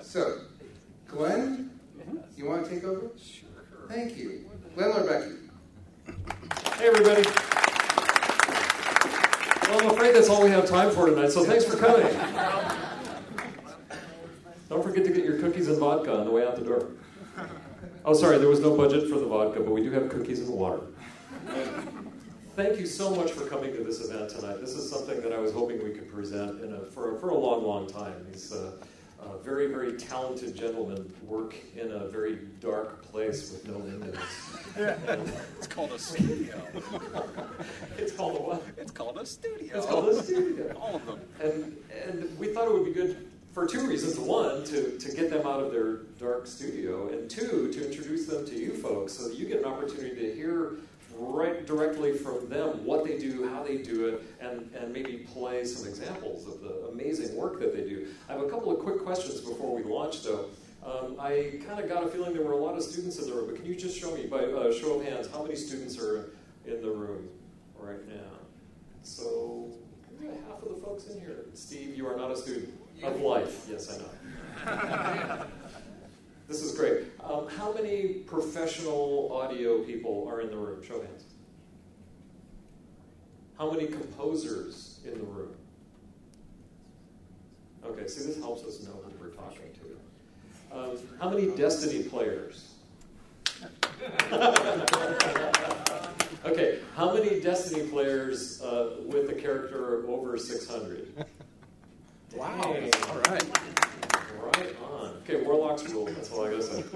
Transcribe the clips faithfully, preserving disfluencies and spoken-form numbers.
So, Glenn, you want to take over? Sure. Thank you. Glenn or Becky? Hey, everybody. Well, I'm afraid that's all we have time for tonight, so thanks for coming. Don't forget to get your cookies and vodka on the way out the door. Oh, sorry, there was no budget for the vodka, but we do have cookies and water. Thank you so much for coming to this event tonight. This is something that I was hoping we could present in a, for, for a long, long time. These uh, uh, very, very talented gentlemen work in a very dark place with no windows. And it's called a studio. It's called a what? It's called a studio. It's called a studio. All of them. And, and we thought it would be good for two reasons. One, to, to get them out of their dark studio, and two, to introduce them to you folks so that you get an opportunity to hear right directly from them what they do, how they do it, and, and maybe play some examples of the amazing work that they do. I have a couple of quick questions before we launch, though. Um, I kind of got a feeling there were a lot of students in the room, but can you just show me, by uh, show of hands, how many students are in the room right now? So, yeah, half of the folks in here. Steve, you are not a student of life. Yes, I know. This is great. Um, how many professional audio people are in the room? Show of hands. How many composers in the room? Okay, see, this helps us know who we're talking to. Um, how many Destiny players? Okay, how many Destiny players uh, with a character over six hundred? Wow. Dang. All right. Right on. Okay, Warlock's rule. That's all I gotta say.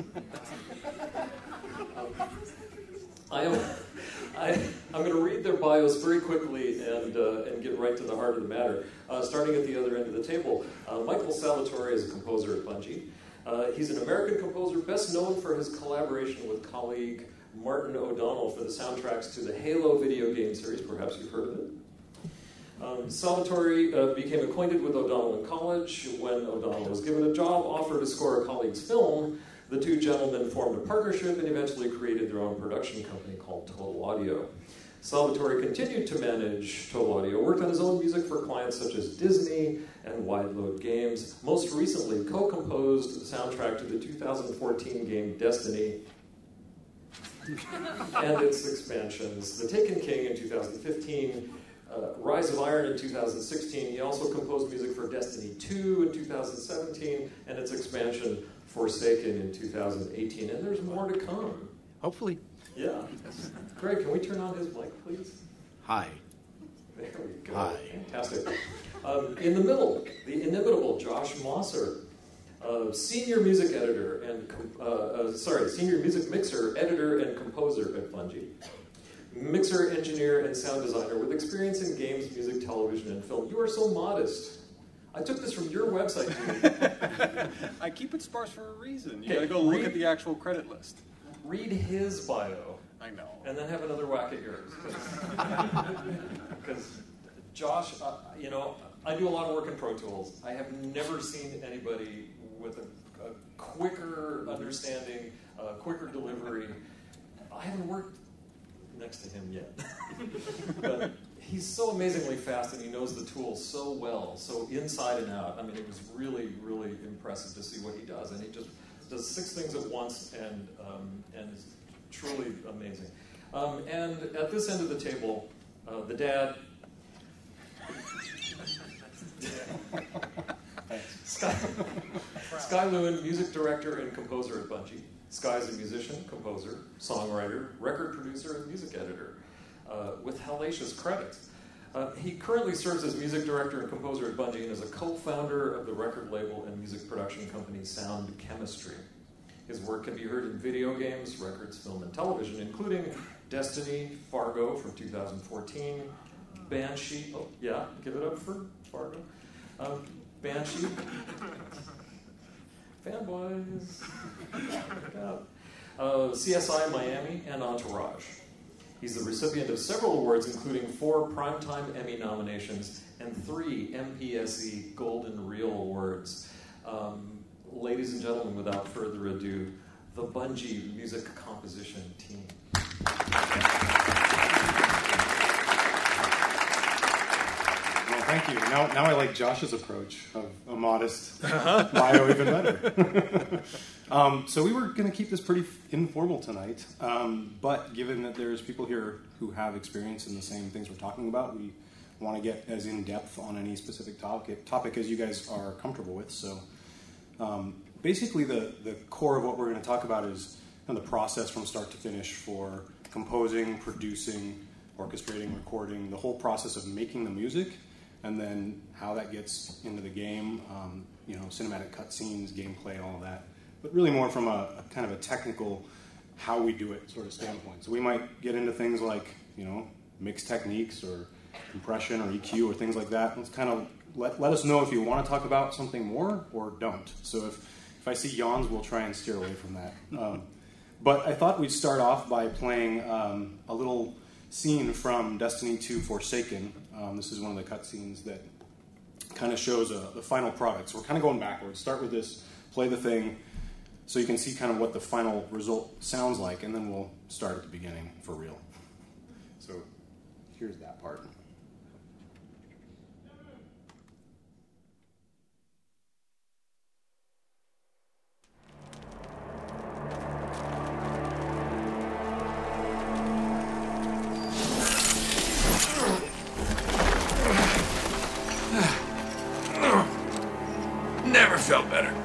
Um, I am. I, I'm going to read their bios very quickly and uh, and get right to the heart of the matter. Uh, starting at the other end of the table, uh, Michael Salvatore is a composer at Bungie. Uh, he's an American composer, best known for his collaboration with colleague Martin O'Donnell for the soundtracks to the Halo video game series. Perhaps you've heard of it. Um, Salvatore uh, became acquainted with O'Donnell in college. When O'Donnell was given a job offer to score a colleague's film, the two gentlemen formed a partnership and eventually created their own production company called Total Audio. Salvatore continued to manage Total Audio, worked on his own music for clients such as Disney and Wide Load Games. Most recently, co-composed the soundtrack to the two thousand fourteen game Destiny and its expansions, The Taken King in two thousand fifteen, Uh, Rise of Iron in two thousand sixteen. He also composed music for Destiny two in two thousand seventeen and its expansion Forsaken in two thousand eighteen. And there's more to come. Hopefully. Yeah. Greg, can we turn on his mic, please? Hi. There we go. Hi. Fantastic. Um, in the middle, the inimitable Josh Mosser, uh, senior music editor and com- uh, uh, sorry, senior music mixer, editor, and composer at Bungie. Mixer, engineer, and sound designer with experience in games, music, television, and film. You are so modest. I took this from your website, dude. I keep it sparse for a reason. You Okay, gotta go look read- at the actual credit list. Read his bio, I know. and then have another whack at yours. Because Josh, uh, you know, I do a lot of work in Pro Tools. I have never seen anybody with a, a quicker understanding, a quicker delivery. I haven't worked next to him yet. But he's so amazingly fast, and he knows the tools so well, so inside and out. I mean, it was really, really impressive to see what he does. And he just does six things at once, and um, and is truly amazing. Um, and at this end of the table, uh, the dad, Sky, Sky Lewin, music director and composer at Bungie. Sky's a musician, composer, songwriter, record producer, and music editor, uh, with hellacious credits. Uh, he currently serves as music director and composer at Bungie and is a co-founder of the record label and music production company Sound Chemistry. His work can be heard in video games, records, film, and television, including Destiny, Fargo from two thousand fourteen, Banshee, oh yeah, give it up for Fargo, um, Banshee, fanboys, uh, C S I Miami, and Entourage. He's the recipient of several awards, including four Primetime Emmy nominations and three M P S E Golden Reel Awards. Um, ladies and gentlemen, without further ado, the Bungie music composition team. Well, thank you. Now, now I like Josh's approach of a modest bio even better. um, so we were going to keep this pretty informal tonight, um, but given that there's people here who have experience in the same things we're talking about, we want to get as in-depth on any specific topic, topic as you guys are comfortable with. So um, basically the, the core of what we're going to talk about is kind of the process from start to finish for composing, producing, orchestrating, recording, the whole process of making the music, and then how that gets into the game, um, you know, cinematic cutscenes, gameplay, all of that. But really more from a, a kind of a technical, how we do it sort of standpoint. So we might get into things like, you know, mix techniques or compression or E Q or things like that. Let's kind of let, let us know if you want to talk about something more or don't. So if, if I see yawns, we'll try and steer away from that. Um, but I thought we'd start off by playing um, a little scene from Destiny two Forsaken. Um, this is one of the cutscenes that kind of shows a, the final product. So we're kind of going backwards. Start with this, play the thing, so you can see kind of what the final result sounds like, and then we'll start at the beginning for real. So here's that part. Never felt better.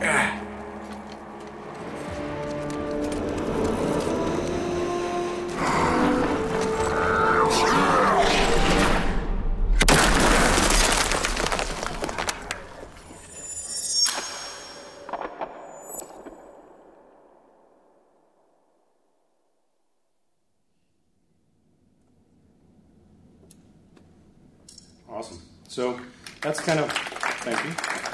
Awesome. So that's kind of, thank you.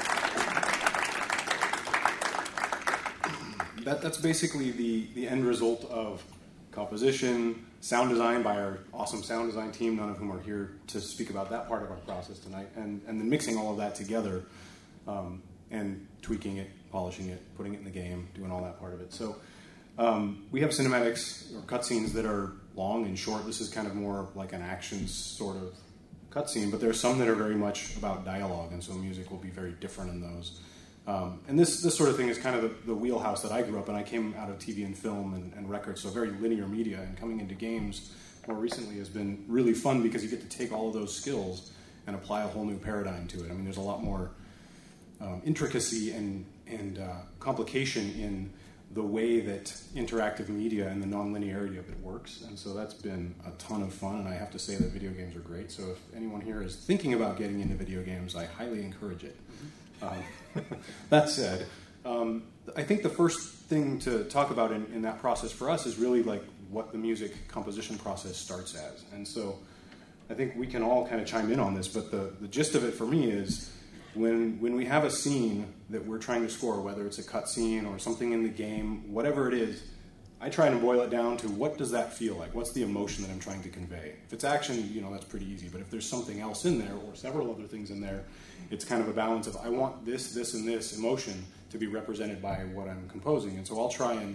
That, that's basically the, the end result of composition, sound design by our awesome sound design team, none of whom are here to speak about that part of our process tonight, and, and then mixing all of that together um, and tweaking it, polishing it, putting it in the game, doing all that part of it. So um, we have cinematics or cutscenes that are long and short. This is kind of more like an action sort of cutscene, but there are some that are very much about dialogue, and so music will be very different in those. Um, and this this sort of thing is kind of the, the wheelhouse that I grew up in. I came out of T V and film and, and records, so very linear media, and coming into games more recently has been really fun because you get to take all of those skills and apply a whole new paradigm to it. I mean, there's a lot more um, intricacy and, and uh, complication in the way that interactive media and the non-linearity of it works, and so that's been a ton of fun, and I have to say that video games are great. So if anyone here is thinking about getting into video games, I highly encourage it. Um, that said, um, I think the first thing to talk about in, in that process for us is really like what the music composition process starts as. And so I think we can all kind of chime in on this, but the, the gist of it for me is when when we have a scene that we're trying to score, whether it's a cut scene or something in the game, whatever it is, I try and boil it down to what does that feel like? What's the emotion that I'm trying to convey? If it's action, you know, that's pretty easy. But if there's something else in there or several other things in there, it's kind of a balance of I want this, this, and this emotion to be represented by what I'm composing. And so I'll try and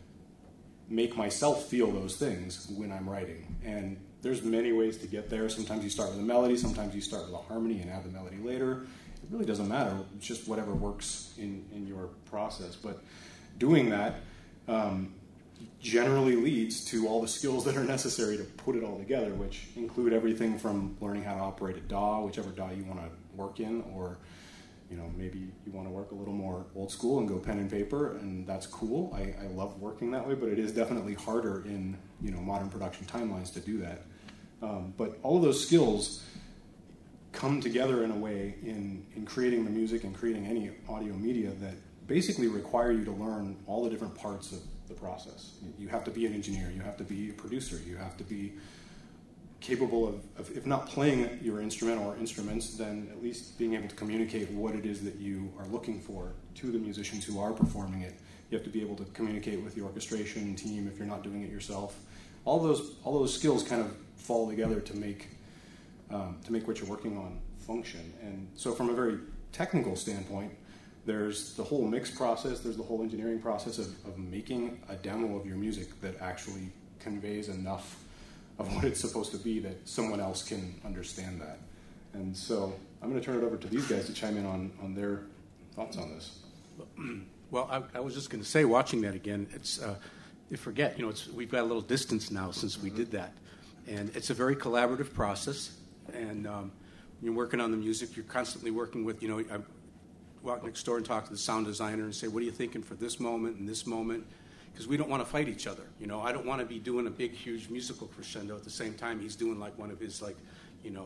make myself feel those things when I'm writing. And there's many ways to get there. Sometimes you start with a melody, sometimes you start with a harmony and add the melody later. It really doesn't matter. It's just whatever works in, in your process. But doing that um, generally leads to all the skills that are necessary to put it all together, which include everything from learning how to operate a D A W, whichever D A W you want to work in, or you know, maybe you want to work a little more old school and go pen and paper, and that's cool. I, I love working that way, but it is definitely harder in, you know, modern production timelines to do that. Um, but all of those skills come together in a way in, in creating the music and creating any audio media that basically require you to learn all the different parts of the process. You have to be an engineer, you have to be a producer, you have to be capable of, of, if not playing your instrument or instruments, then at least being able to communicate what it is that you are looking for to the musicians who are performing it. You have to be able to communicate with the orchestration team if you're not doing it yourself. All those, all those skills kind of fall together to make, um, to make what you're working on function. And so from a very technical standpoint, there's the whole mix process, there's the whole engineering process of, of making a demo of your music that actually conveys enough of what it's supposed to be that someone else can understand that. And so I'm going to turn it over to these guys to chime in on, on their thoughts on this. Well, I, I was just going to say, watching that again, it's uh, you forget, you know, it's, we've got a little distance now since we did that, and it's a very collaborative process. And um, when you're working on the music, you're constantly working with, you know, I walk next door and talk to the sound designer and say, what are you thinking for this moment and this moment? Because we don't want to fight each other. You know, I don't want to be doing a big, huge musical crescendo at the same time he's doing like one of his, like, you know,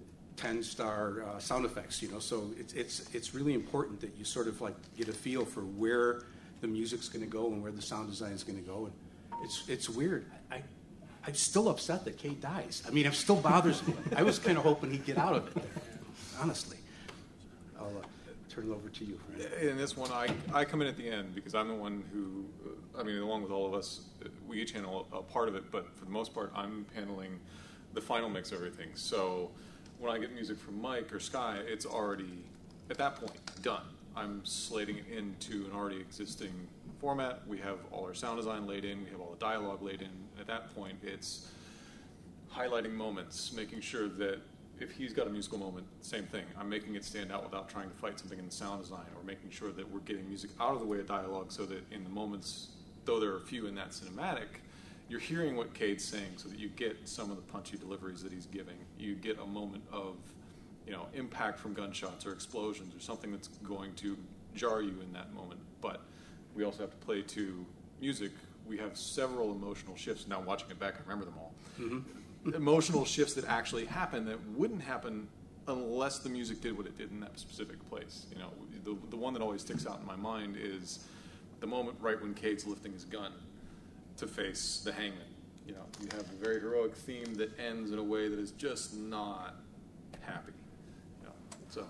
ten-star uh, sound effects. You know, so it's it's it's really important that you sort of like get a feel for where the music's going to go and where the sound design is going to go. And it's it's weird. I, I I'm still upset that Kate dies. I mean, it still bothers me. I was kind of hoping he'd get out of it. Honestly, I'll uh, turn it over to you. In this one, I, I come in at the end because I'm the one who, uh, I mean, along with all of us, uh, we each handle a part of it, but for the most part, I'm handling the final mix of everything. So when I get music from Mike or Sky, it's already, at that point, done. I'm slating it into an already existing format. We have all our sound design laid in. We have all the dialogue laid in. At that point, it's highlighting moments, making sure that if he's got a musical moment, same thing. I'm making it stand out without trying to fight something in the sound design, or making sure that we're getting music out of the way of dialogue so that in the moments, though there are few in that cinematic, you're hearing what Cade's saying so that you get some of the punchy deliveries that he's giving. You get a moment of, you know, impact from gunshots or explosions or something that's going to jar you in that moment. But we also have to play to music. We have several emotional shifts. Now watching it back, I remember them all. Mm-hmm. Emotional shifts that actually happen that wouldn't happen unless the music did what it did in that specific place. You know, the, the one that always sticks out in my mind is the moment right when Cade's lifting his gun to face the hangman. You know, you have a very heroic theme that ends in a way that is just not happy. You know, so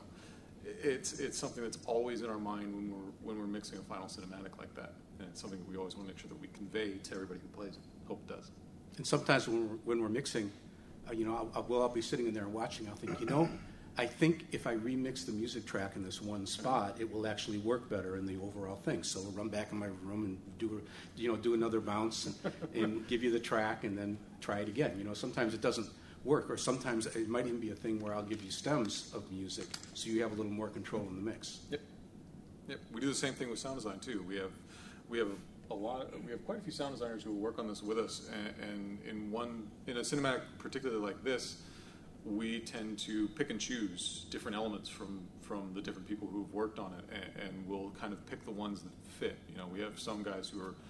it's it's something that's always in our mind when we're when we're mixing a final cinematic like that, and it's something that we always want to make sure that we convey to everybody who plays it. Hope it does. And sometimes when we're, when we're mixing, uh, you know, I'll, I'll, well, I'll be sitting in there and watching. I'll think, you know, I think if I remix the music track in this one spot, it will actually work better in the overall thing. So I'll run back in my room and do, you know, do another bounce and, and give you the track and then try it again. You know, sometimes it doesn't work, or sometimes it might even be a thing where I'll give you stems of music so you have a little more control in the mix. Yep. Yep. We do the same thing with sound design too. We have we have a lot. We have quite a few sound designers who work on this with us, and, and in one in a cinematic, particularly like this, we tend to pick and choose different elements from from the different people who've worked on it, and, and we'll kind of pick the ones that fit. You know, we have some guys who are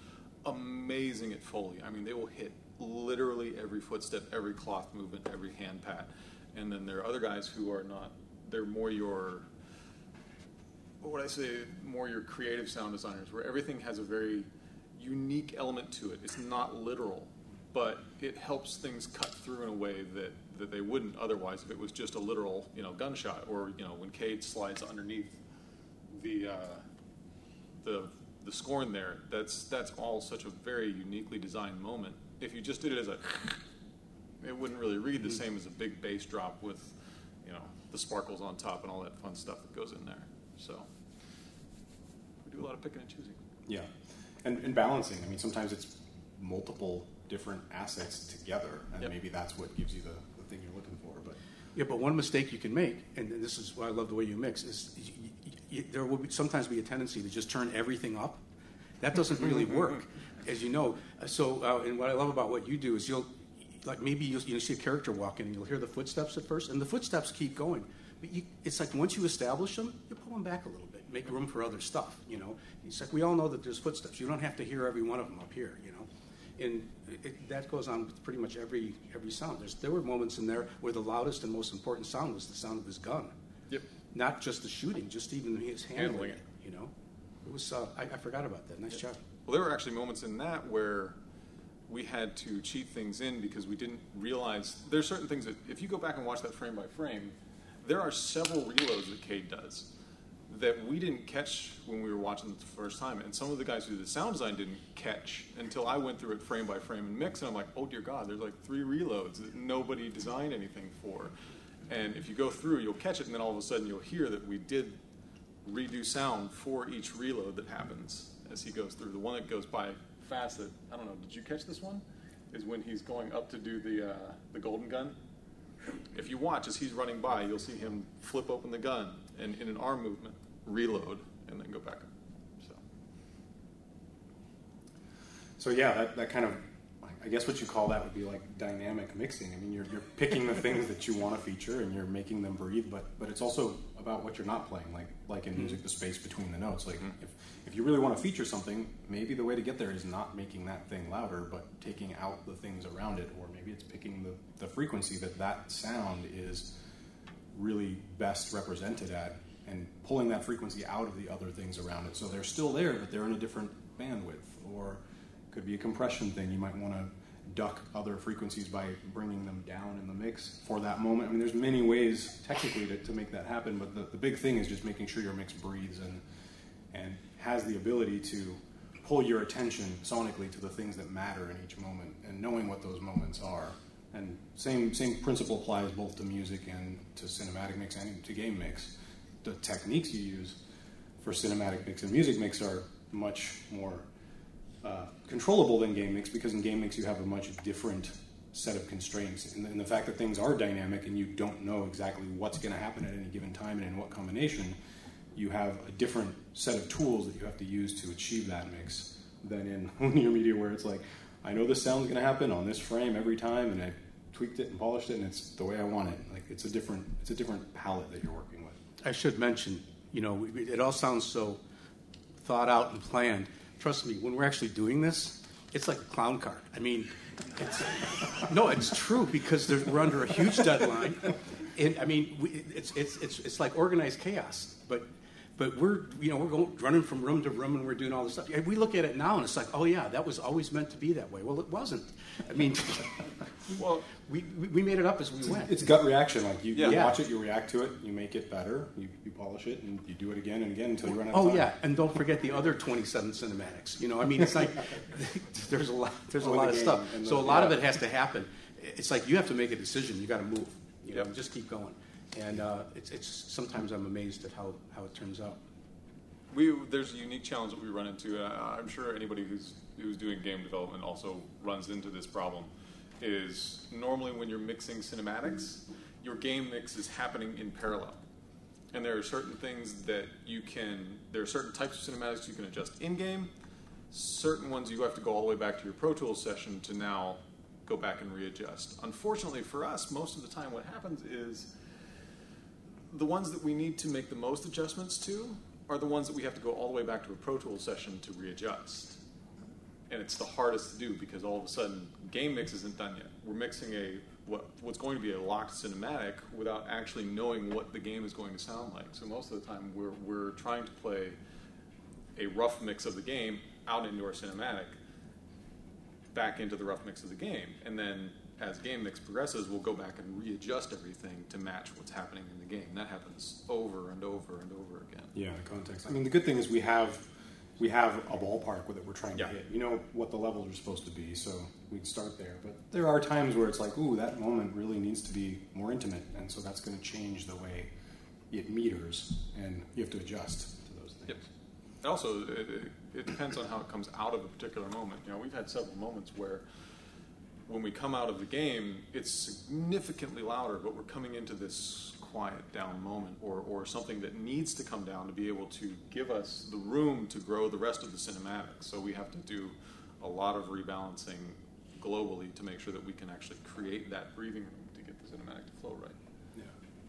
amazing at Foley. I mean, they will hit literally every footstep, every cloth movement, every hand pat. And then there are other guys who are not, they're more your, what would I say, more your creative sound designers, where everything has a very unique element to it. It's not literal, but it helps things cut through in a way that, that they wouldn't otherwise if it was just a literal, you know, gunshot, or, you know, when Cade slides underneath the, uh, the, the scorn there, that's, that's all such a very uniquely designed moment. If you just did it as a, it wouldn't really read the same as a big bass drop with, you know, the sparkles on top and all that fun stuff that goes in there. So we do a lot of picking and choosing. Yeah, and, and balancing. I mean, sometimes it's multiple different assets together, and Yep. maybe that's what gives you the, the thing you're looking for. But Yeah, but one mistake you can make, and this is why I love the way you mix, is you, you, you, there will be, sometimes be a tendency to just turn everything up. That doesn't really work, as you know. So, uh, and what I love about what you do is you'll, like maybe you'll, you'll see a character walk in and you'll hear the footsteps at first, and the footsteps keep going. But you, it's like once you establish them, you pull them back a little bit, make room for other stuff, you know. It's like we all know that there's footsteps. You don't have to hear every one of them up here, you know. And it, that goes on with pretty much every every sound. There's, there were moments in there where the loudest and most important sound was the sound of his gun. Yep. Not just the shooting, just even his handling, Handling it, it. you know. It was, uh, I, I forgot about that. Nice job. Well, there were actually moments in that where we had to cheat things in because we didn't realize there's certain things that if you go back and watch that frame by frame, there are several reloads that Cade does that we didn't catch when we were watching it the first time, and some of the guys who did the sound design didn't catch until I went through it frame by frame and mix, and I'm like, oh dear God, there's like three reloads that nobody designed anything for. And if you go through, you'll catch it, and then all of a sudden you'll hear that we did redo sound for each reload that happens as he goes through. The one that goes by fast that, I don't know, did you catch this one? Is when he's going up to do the uh, the golden gun, If you watch as he's running by, you'll see him flip open the gun and in an arm movement, reload, and then go back up. So, So yeah, that, that kind of, I guess what you call that would be like dynamic mixing. I mean, you're, you're picking the things that you want to feature and you're making them breathe, but but it's also about what you're not playing, like like in music, the space between the notes. Like if, if you really want to feature something, maybe the way to get there is not making that thing louder, but taking out the things around it, or maybe it's picking the, the frequency that that sound is really best represented at and pulling that frequency out of the other things around it. So they're still there, but they're in a different bandwidth, or could be a compression thing. You might want to duck other frequencies by bringing them down in the mix for that moment. I mean, there's many ways technically to, to make that happen, but the, the big thing is just making sure your mix breathes and and has the ability to pull your attention sonically to the things that matter in each moment and knowing what those moments are. And same same principle applies both to music and to cinematic mix and to game mix. The techniques you use for cinematic mix and music mix are much more Uh, controllable than game mix, because in game mix you have a much different set of constraints, and, and the fact that things are dynamic and you don't know exactly what's going to happen at any given time and in what combination, you have a different set of tools that you have to use to achieve that mix than in linear media, where it's like, I know this sound's going to happen on this frame every time, and I tweaked it and polished it, and it's the way I want it. Like it's a different it's a different palette that you're working with. I should mention, you know, we- it all sounds so thought out and planned. Trust me, when we're actually doing this, it's like a clown car. I mean, it's, no, it's true, because there's, we're under a huge deadline, and I mean, we, it's it's it's it's like organized chaos. But but we're you know we're going running from room to room, and we're doing all this stuff. And we look at it now, and it's like, oh yeah, that was always meant to be that way. Well, it wasn't. I mean, well, we we made it up as we went. It's gut reaction. Like you, you Yeah. watch it, you react to it, you make it better, you, you polish it, and you do it again and again until you run out of Oh time. yeah, and don't forget the other twenty-seven cinematics. You know, I mean, it's like there's a lot, there's a Oh, and lot the of game, stuff. and the- So a lot of yeah. it has to happen. It's like you have to make a decision. You got to move. You know, Yep. just keep going. And uh, it's it's sometimes I'm amazed at how, how it turns out. we there's a unique challenge that we run into. And I- I'm sure anybody who's who's doing game development also runs into this problem. Is normally when you're mixing cinematics, your game mix is happening in parallel. And there are certain things that you can, there are certain types of cinematics you can adjust in-game, certain ones you have to go all the way back to your Pro Tools session to now go back and readjust. Unfortunately for us, most of the time what happens is the ones that we need to make the most adjustments to are the ones that we have to go all the way back to a Pro Tools session to readjust. And it's the hardest to do because all of a sudden game mix isn't done yet. We're mixing a what what's going to be a locked cinematic without actually knowing what the game is going to sound like. So most of the time we're we're trying to play a rough mix of the game out into our cinematic, back into the rough mix of the game, and then as game mix progresses, we'll go back and readjust everything to match what's happening in the game. That happens over and over and over again. Yeah, the context. I mean, the good thing is we have we have a ballpark that we're trying Yeah. to hit. You know what the levels are supposed to be, so we'd start there. But there are times where it's like, ooh, that moment really needs to be more intimate, and so that's going to change the way it meters, and you have to adjust to those things. Yep. And also, it, it, it depends on how it comes out of a particular moment. You know, we've had several moments where when we come out of the game, it's significantly louder, but we're coming into this quiet down moment, or, or something that needs to come down to be able to give us the room to grow the rest of the cinematic. So we have to do a lot of rebalancing globally to make sure that we can actually create that breathing room to get the cinematic to flow right. Yeah.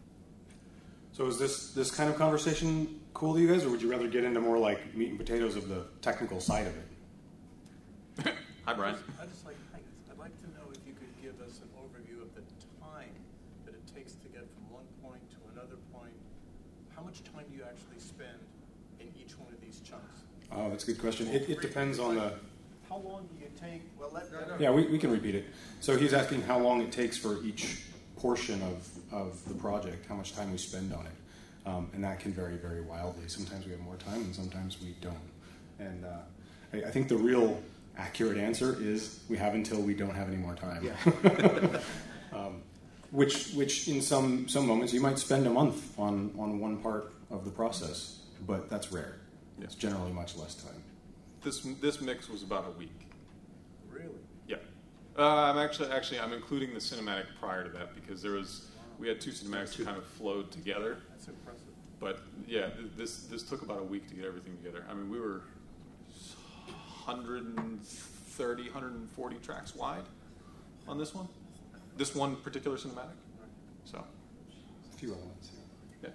So is this this kind of conversation cool to you guys, or would you rather get into more like meat and potatoes of the technical side of it? Hi, Brian. I'd just like, I'd like to know if you could give us an overview of the time that it takes to get from one point to another point. How much time do you actually spend in each one of these chunks? Oh, that's a good question. It, it depends on the... How long do you take? Well, let, let Yeah, we, we can repeat it. So he's asking how long it takes for each portion of, of the project, how much time we spend on it. Um, and that can vary very wildly. Sometimes we have more time and sometimes we don't. And uh, I, I think the real accurate answer is we have until we don't have any more time. Yeah. um, which which in some, some moments you might spend a month on, on one part of the process, but that's rare. Yeah. It's generally much less time. This this mix was about a week. Really? Yeah. Uh, I'm actually actually I'm including the cinematic prior to that because there was We had two cinematics that kind of flowed together. That's impressive. But yeah, th- this this took about a week to get everything together. I mean, we were one hundred thirty, one hundred forty tracks wide on this one. This one particular cinematic. So, A few elements. yeah.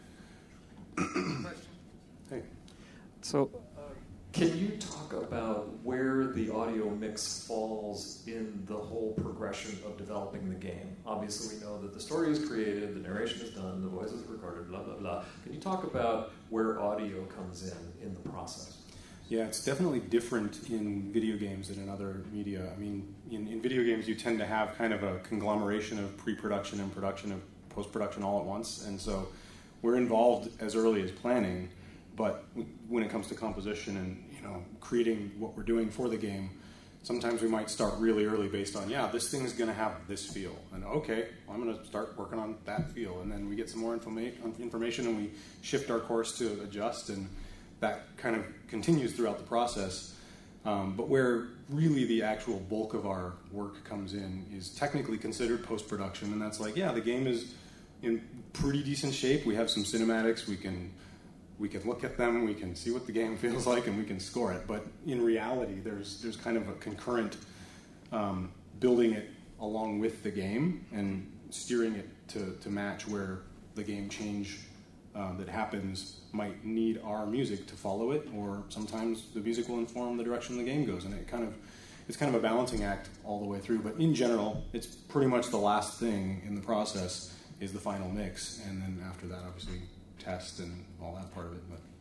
Hey. So, uh, can you talk about where the audio mix falls in the whole progression of developing the game? Obviously, we know that the story is created, the narration is done, the voice is recorded, blah, blah, blah. Can you talk about where audio comes in in the process? Yeah, it's definitely different in video games than in other media. I mean, in, in video games, you tend to have kind of a conglomeration of pre-production and production of post-production all at once, and so we're involved as early as planning. But when it comes to composition and you know creating what we're doing for the game, sometimes we might start really early based on yeah, this thing's going to have this feel, and okay, well, I'm going to start working on that feel, and then we get some more informa- information and we shift our course to adjust, and that kind of continues throughout the process. Um, but where really the actual bulk of our work comes in is technically considered post-production, and that's like yeah, the game is in pretty decent shape. We have some cinematics. We can we can look at them. We can see what the game feels like, and we can score it. But in reality, there's there's kind of a concurrent um, building it along with the game and steering it to, to match where the game change um, that happens might need our music to follow it, or sometimes the music will inform the direction the game goes, and it kind of it's kind of a balancing act all the way through. But in general, it's pretty much the last thing in the process is the final mix, and then after that, obviously, test and all that part of it. But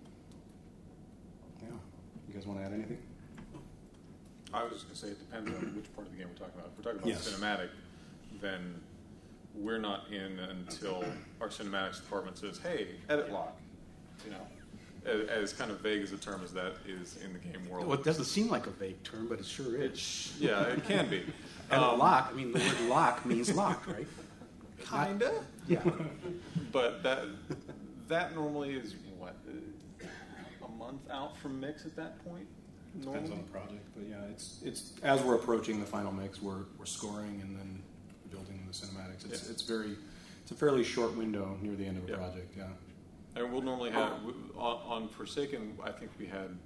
yeah, you guys want to add anything? I was just going to say it depends on which part of the game we're talking about. If we're talking about Yes. cinematic, then we're not in until our cinematics department says, "Hey, edit lock." You know, as, as kind of vague as a term as that is in the game world. Well, it doesn't seem like a vague term, but it sure is. It's, yeah, it can be. And Um, lock, I mean, the word lock means locked, right? Kinda. Yeah. But that that normally is what uh, a month out from mix at that point. Depends on Normally? the project, but yeah, it's it's as we're approaching the final mix, we're we're scoring and then building the cinematics. It's Yeah. it's very it's a fairly short window near the end of a Yeah. project. Yeah. And we'll normally have we- on, on Forsaken. I think we had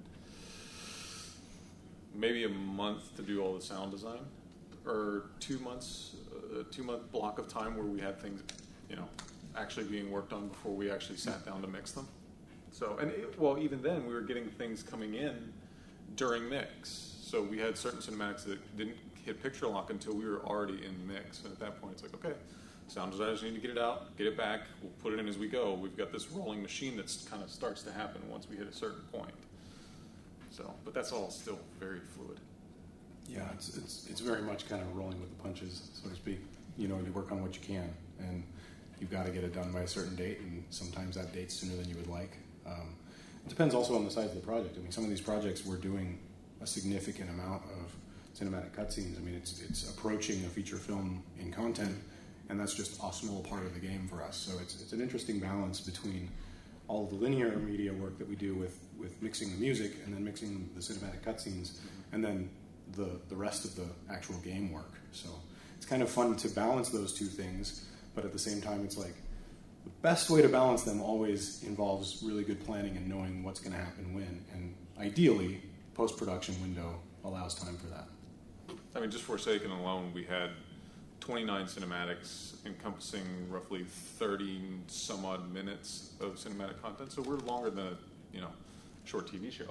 maybe a month to do all the sound design, or two months, a two month block of time where we had things, you know, actually being worked on before we actually sat down to mix them. So, and it, well, even then we were getting things coming in during mix. So we had certain cinematics that didn't hit picture lock until we were already in mix. And at that point, it's like, okay, sound designers need to get it out, get it back. We'll put it in as we go. We've got this rolling machine that kind of starts to happen once we hit a certain point. So, but that's all still very fluid. Yeah, it's it's it's very much kind of rolling with the punches, so to speak. You know, you work on what you can, and you've got to get it done by a certain date, and sometimes that date's sooner than you would like. Um, it depends also on the size of the project. I mean, some of these projects we're doing a significant amount of cinematic cutscenes. I mean, it's it's approaching a feature film in content, and that's just a small part of the game for us. So it's it's an interesting balance between all of the linear media work that we do with, with mixing the music and then mixing the cinematic cutscenes, and then the the rest of the actual game work. So it's kind of fun to balance those two things, but at the same time, it's like the best way to balance them always involves really good planning and knowing what's going to happen when, and ideally, post-production window allows time for that. I mean, just Forsaken alone, we had twenty-nine cinematics encompassing roughly thirty some odd minutes of cinematic content. So we're longer than a, you know, short T V show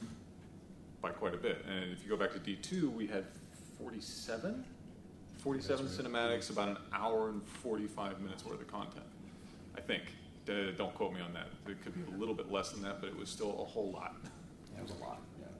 by quite a bit. And if you go back to D two, we had forty-seven? forty-seven That's right. cinematics, about an hour and forty-five minutes worth of content, I think. Uh, don't quote me on that. It could be a little bit less than that, but it was still a whole lot. Yeah, it was a lot.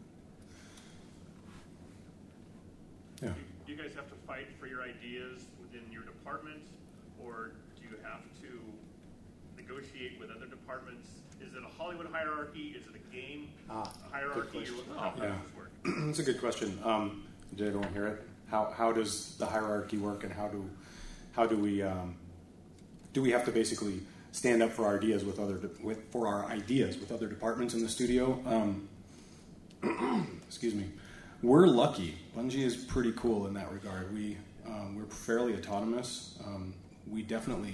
Yeah. Yeah. You guys have to fight for your ideas within your department, or do you have to negotiate with other departments? Is it a Hollywood hierarchy? Is it a game Ah, hierarchy? good You're question. looking- How Yeah. does this work? That's a good question. Um, did everyone hear it? How how does the hierarchy work, and how do how do we um, do we have to basically stand up for our ideas with other de- with for our ideas with other departments in the studio? Um, excuse me. We're lucky. Bungie is pretty cool in that regard. We um, we're fairly autonomous. Um, we definitely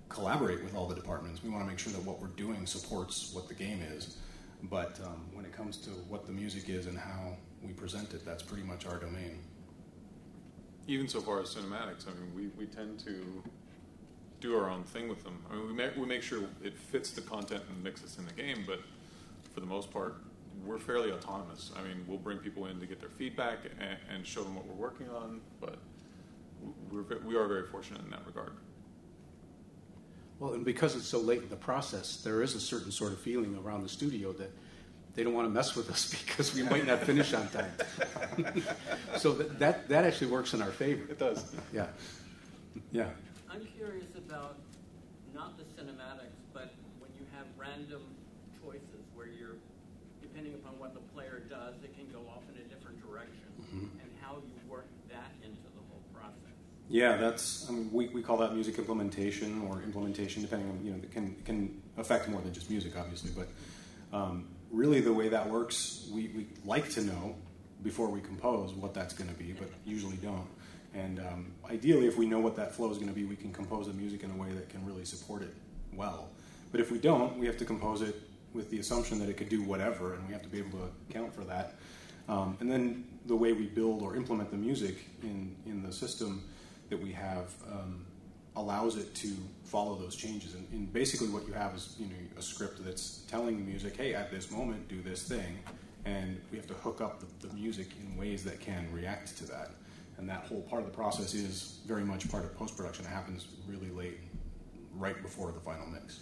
collaborate with all the departments. We want to make sure that what we're doing supports what the game is. But um, when it comes to what the music is and how we present it, that's pretty much our domain. Even so far as cinematics, I mean, we, we tend to do our own thing with them. I mean, we make, we make sure it fits the content and mixes in the game, but for the most part, we're fairly autonomous. I mean, we'll bring people in to get their feedback and, and show them what we're working on, but we're, we are very fortunate in that regard. Well, and because it's so late in the process, there is a certain sort of feeling around the studio that they don't want to mess with us because we might not finish on time. So that, that that actually works in our favor. It does. Yeah. Yeah. I'm curious about not the cinematics, but when you have random choices where you're, depending upon what the player does, it can go off in a different direction, mm-hmm. and how you work that into the whole process. Yeah, that's I mean, we we call that music implementation or implementation, depending on you know it can it can affect more than just music, obviously, but. Um, Really, the way that works, we, we like to know before we compose what that's going to be, but usually don't. And um, ideally, if we know what that flow is going to be, we can compose the music in a way that can really support it well. But if we don't, we have to compose it with the assumption that it could do whatever, and we have to be able to account for that. Um, and then the way we build or implement the music in, in the system that we have um, allows it to follow those changes. And, and basically what you have is you know a script that's telling the music, hey, at this moment, do this thing. And we have to hook up the, the music in ways that can react to that. And that whole part of the process is very much part of post-production. It happens really late, right before the final mix.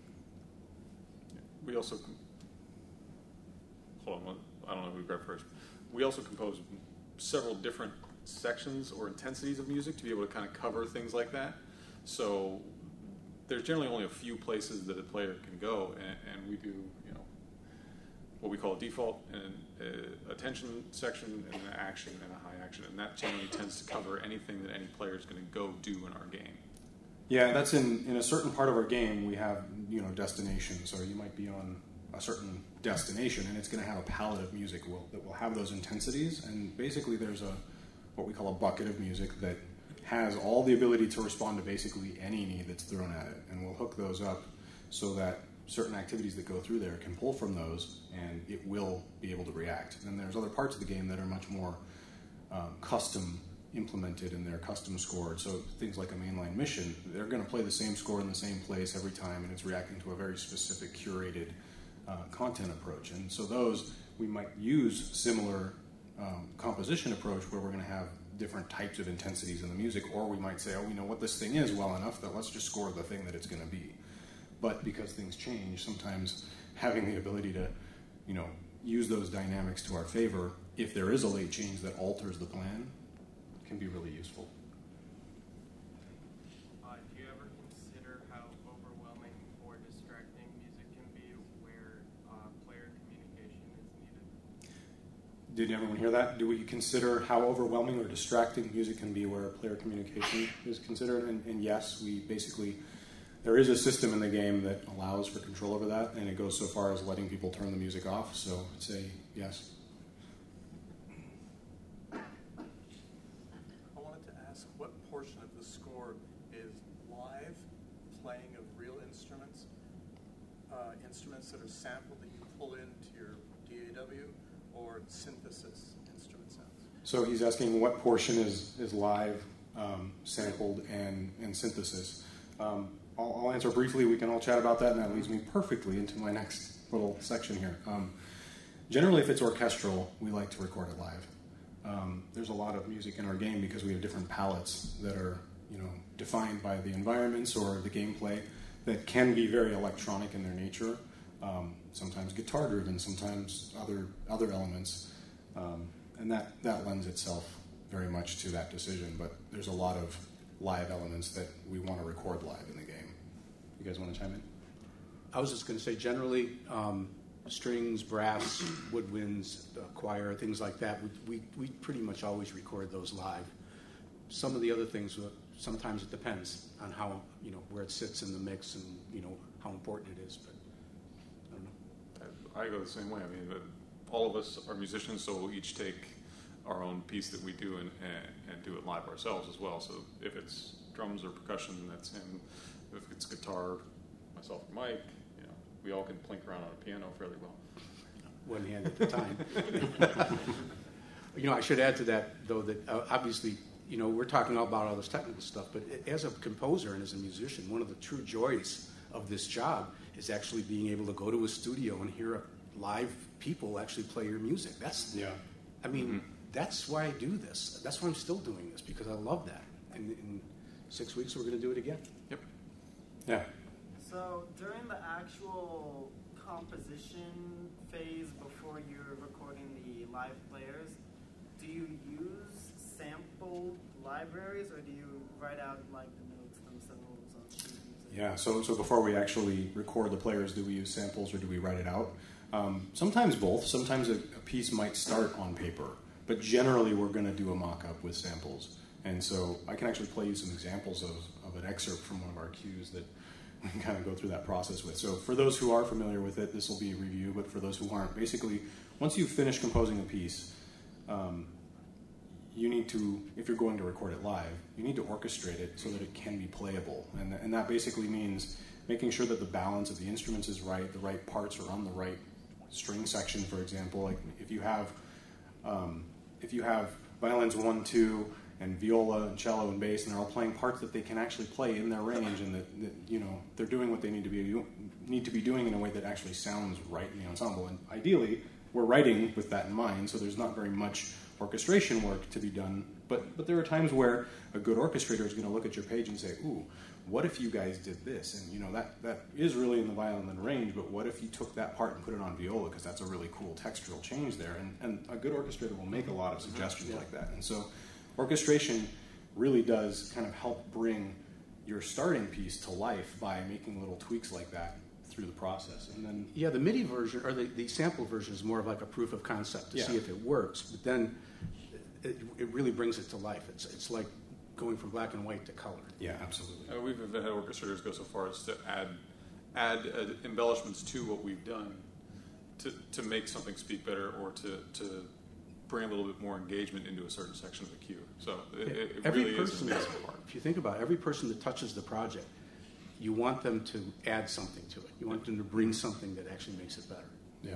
We also, hold on, I don't know who we grab first. We also compose several different sections or intensities of music to be able to kind of cover things like that. So there's generally only a few places that a player can go, and, and we do, you know, what we call a default and a attention section and an action and a high action, and that generally tends to cover anything that any player is going to go do in our game. Yeah, that's in, in a certain part of our game we have, you know, destinations, or you might be on a certain destination and it's going to have a palette of music will, that will have those intensities, and basically there's a what we call a bucket of music that has all the ability to respond to basically any need that's thrown at it, and we'll hook those up so that certain activities that go through there can pull from those and it will be able to react. And there's other parts of the game that are much more um, custom implemented and they're custom scored. So things like a mainline mission, they're going to play the same score in the same place every time, and it's reacting to a very specific curated uh, content approach. And so those, we might use similar um, composition approach where we're going to have different types of intensities in the music, or we might say, oh, we know what this thing is well enough that let's just score the thing that it's going to be. But because things change, sometimes having the ability to, you know, use those dynamics to our favor, if there is a late change that alters the plan, can be really useful. Uh, do you ever consider how overwhelming or distracting music can be where uh, player communication is needed? Did everyone hear that? Do we consider how overwhelming or distracting music can be where player communication is considered? And, and yes, we basically, there is a system in the game that allows for control over that, and it goes so far as letting people turn the music off, so I'd say yes. What portion of the score is live playing of real instruments, uh, instruments that are sampled that you pull into your D A W, or synthesis instrument sounds? So he's asking what portion is, is live, um, sampled, and, and synthesis. Um, I'll, I'll answer briefly. We can all chat about that, and that leads me perfectly into my next little section here. Um, generally, if it's orchestral, we like to record it live. Um, there's a lot of music in our game because we have different palettes that are, you know, defined by the environments or the gameplay that can be very electronic in their nature. Um, sometimes guitar-driven, sometimes other other elements, um, and that that lends itself very much to that decision. But there's a lot of live elements that we want to record live in the game. You guys want to chime in? I was just going to say, generally. Um, strings, brass, woodwinds, uh, choir, things like that, we, we, we pretty much always record those live. Some of the other things, uh, sometimes it depends on how, you know, where it sits in the mix and, you know, how important it is, but I don't know. I, I go the same way. I mean, all of us are musicians, so we'll each take our own piece that we do and, and, and do it live ourselves as well. So if it's drums or percussion, that's him. if it's guitar, myself and Mike, you know, we all can plink around on a piano fairly well. One hand at a time. You know, I should add to that, though, that uh, obviously, you know, we're talking about all this technical stuff, but as a composer and as a musician, one of the true joys of this job is actually being able to go to a studio and hear a live people actually play your music. That's, yeah. I mean, Mm-hmm. that's why I do this. That's why I'm still doing this, because I love that. And in six weeks, we're going to do it again. Yep. Yeah. So during the actual composition phase before you're recording the live players, do you use sample libraries or do you write out like the notes themselves on sheet music? Yeah, so so before we actually record the players, do we use samples or do we write it out? Um, sometimes both. Sometimes a, a piece might start on paper, but generally we're going to do a mock-up with samples. And so I can actually play you some examples of, of an excerpt from one of our cues that we can kind of go through that process with. So for those who are familiar with it, this will be a review, but for those who aren't, basically, once you've finished composing a piece, um, you need to, if you're going to record it live, you need to orchestrate it so that it can be playable. And, and that basically means making sure that the balance of the instruments is right, the right parts are on the right string section, for example. Like if you have, um, if you have violins one, two, and viola and cello and bass, and they're all playing parts that they can actually play in their range, and that, that you know they're doing what they need to be need to be doing in a way that actually sounds right in the ensemble. And ideally, we're writing with that in mind, so there's not very much orchestration work to be done. But but there are times where a good orchestrator is going to look at your page and say, "Ooh, what if you guys did this?" And you know that that is really in the violin range. But what if you took that part and put it on viola, because that's a really cool textural change there. And and a good orchestrator will make a lot of suggestions yeah. like that. And so orchestration really does kind of help bring your starting piece to life by making little tweaks like that through the process. And then Yeah, the MIDI version, or the, the sample version is more of like a proof of concept to Yeah. see if it works, but then it, it really brings it to life. It's, it's like going from black and white to color. yeah, absolutely. Uh, we've even had orchestrators go so far as to add add uh, embellishments to what we've done to, to make something speak better or to, to bring a little bit more engagement into a certain section of the cue. So it, it Every really person, is an amazing part. if you think about it, every person that touches the project, you want them to add something to it. You want them to bring something that actually makes it better. Yeah.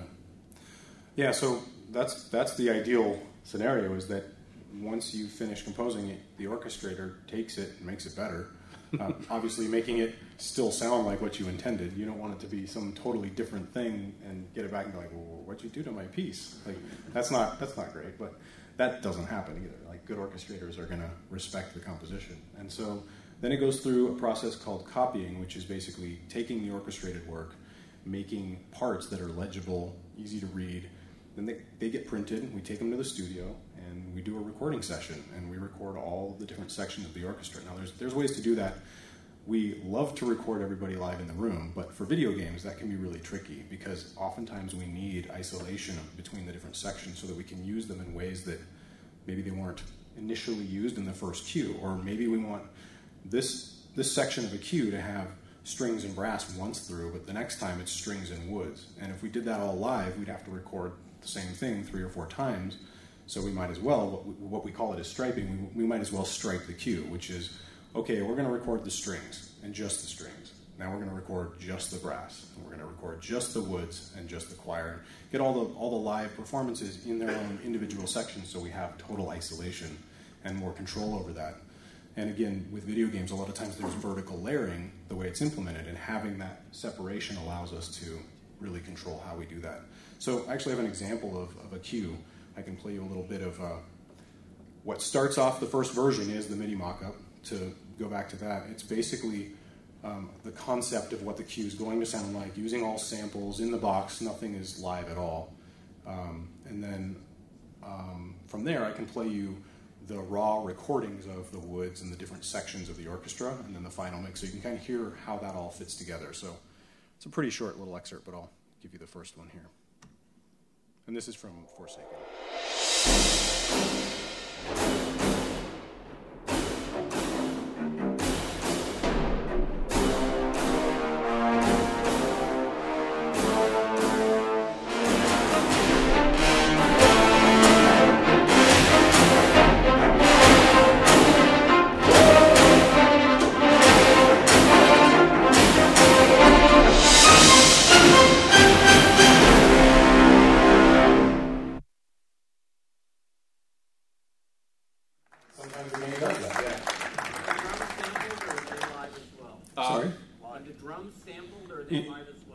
Yeah, so that's that's the ideal scenario, is that once you finish composing it, the orchestrator takes it and makes it better. Um, obviously, making it still sound like what you intended. You don't want it to be some totally different thing and get it back and be like, well, what'd you do to my piece? Like, that's not that's not great, but that doesn't happen either. Like, good orchestrators are going to respect the composition. And so then it goes through a process called copying, which is basically taking the orchestrated work, making parts that are legible, easy to read. Then they, they get printed, we take them to the studio, and we do a recording session, and we record all the different sections of the orchestra. Now, there's, there's ways to do that. We love to record everybody live in the room, but for video games, that can be really tricky, because oftentimes we need isolation between the different sections so that we can use them in ways that maybe they weren't initially used in the first cue, or maybe we want this, this section of a cue to have strings and brass once through, but the next time it's strings and woods. And if we did that all live, we'd have to record the same thing three or four times. So we might as well, what we, what we call it is striping, we, we might as well stripe the cue, which is, okay, we're going to record the strings and just the strings. Now we're going to record just the brass, and we're going to record just the woods and just the choir. Get all the all the live performances in their own individual sections, so we have total isolation and more control over that. And again, with video games, a lot of times there's vertical layering, the way it's implemented, and having that separation allows us to really control how we do that. So I actually have an example of, of a cue. I can play you a little bit of uh, what starts off the first version is the MIDI mock-up. To go back to that, it's basically um, the concept of what the cue is going to sound like, using all samples in the box, nothing is live at all. Um, and then um, from there, I can play you the raw recordings of the woods and the different sections of the orchestra, and then the final mix, so you can kind of hear how that all fits together. So it's a pretty short little excerpt, but I'll give you the first one here. And this is from Forsaken.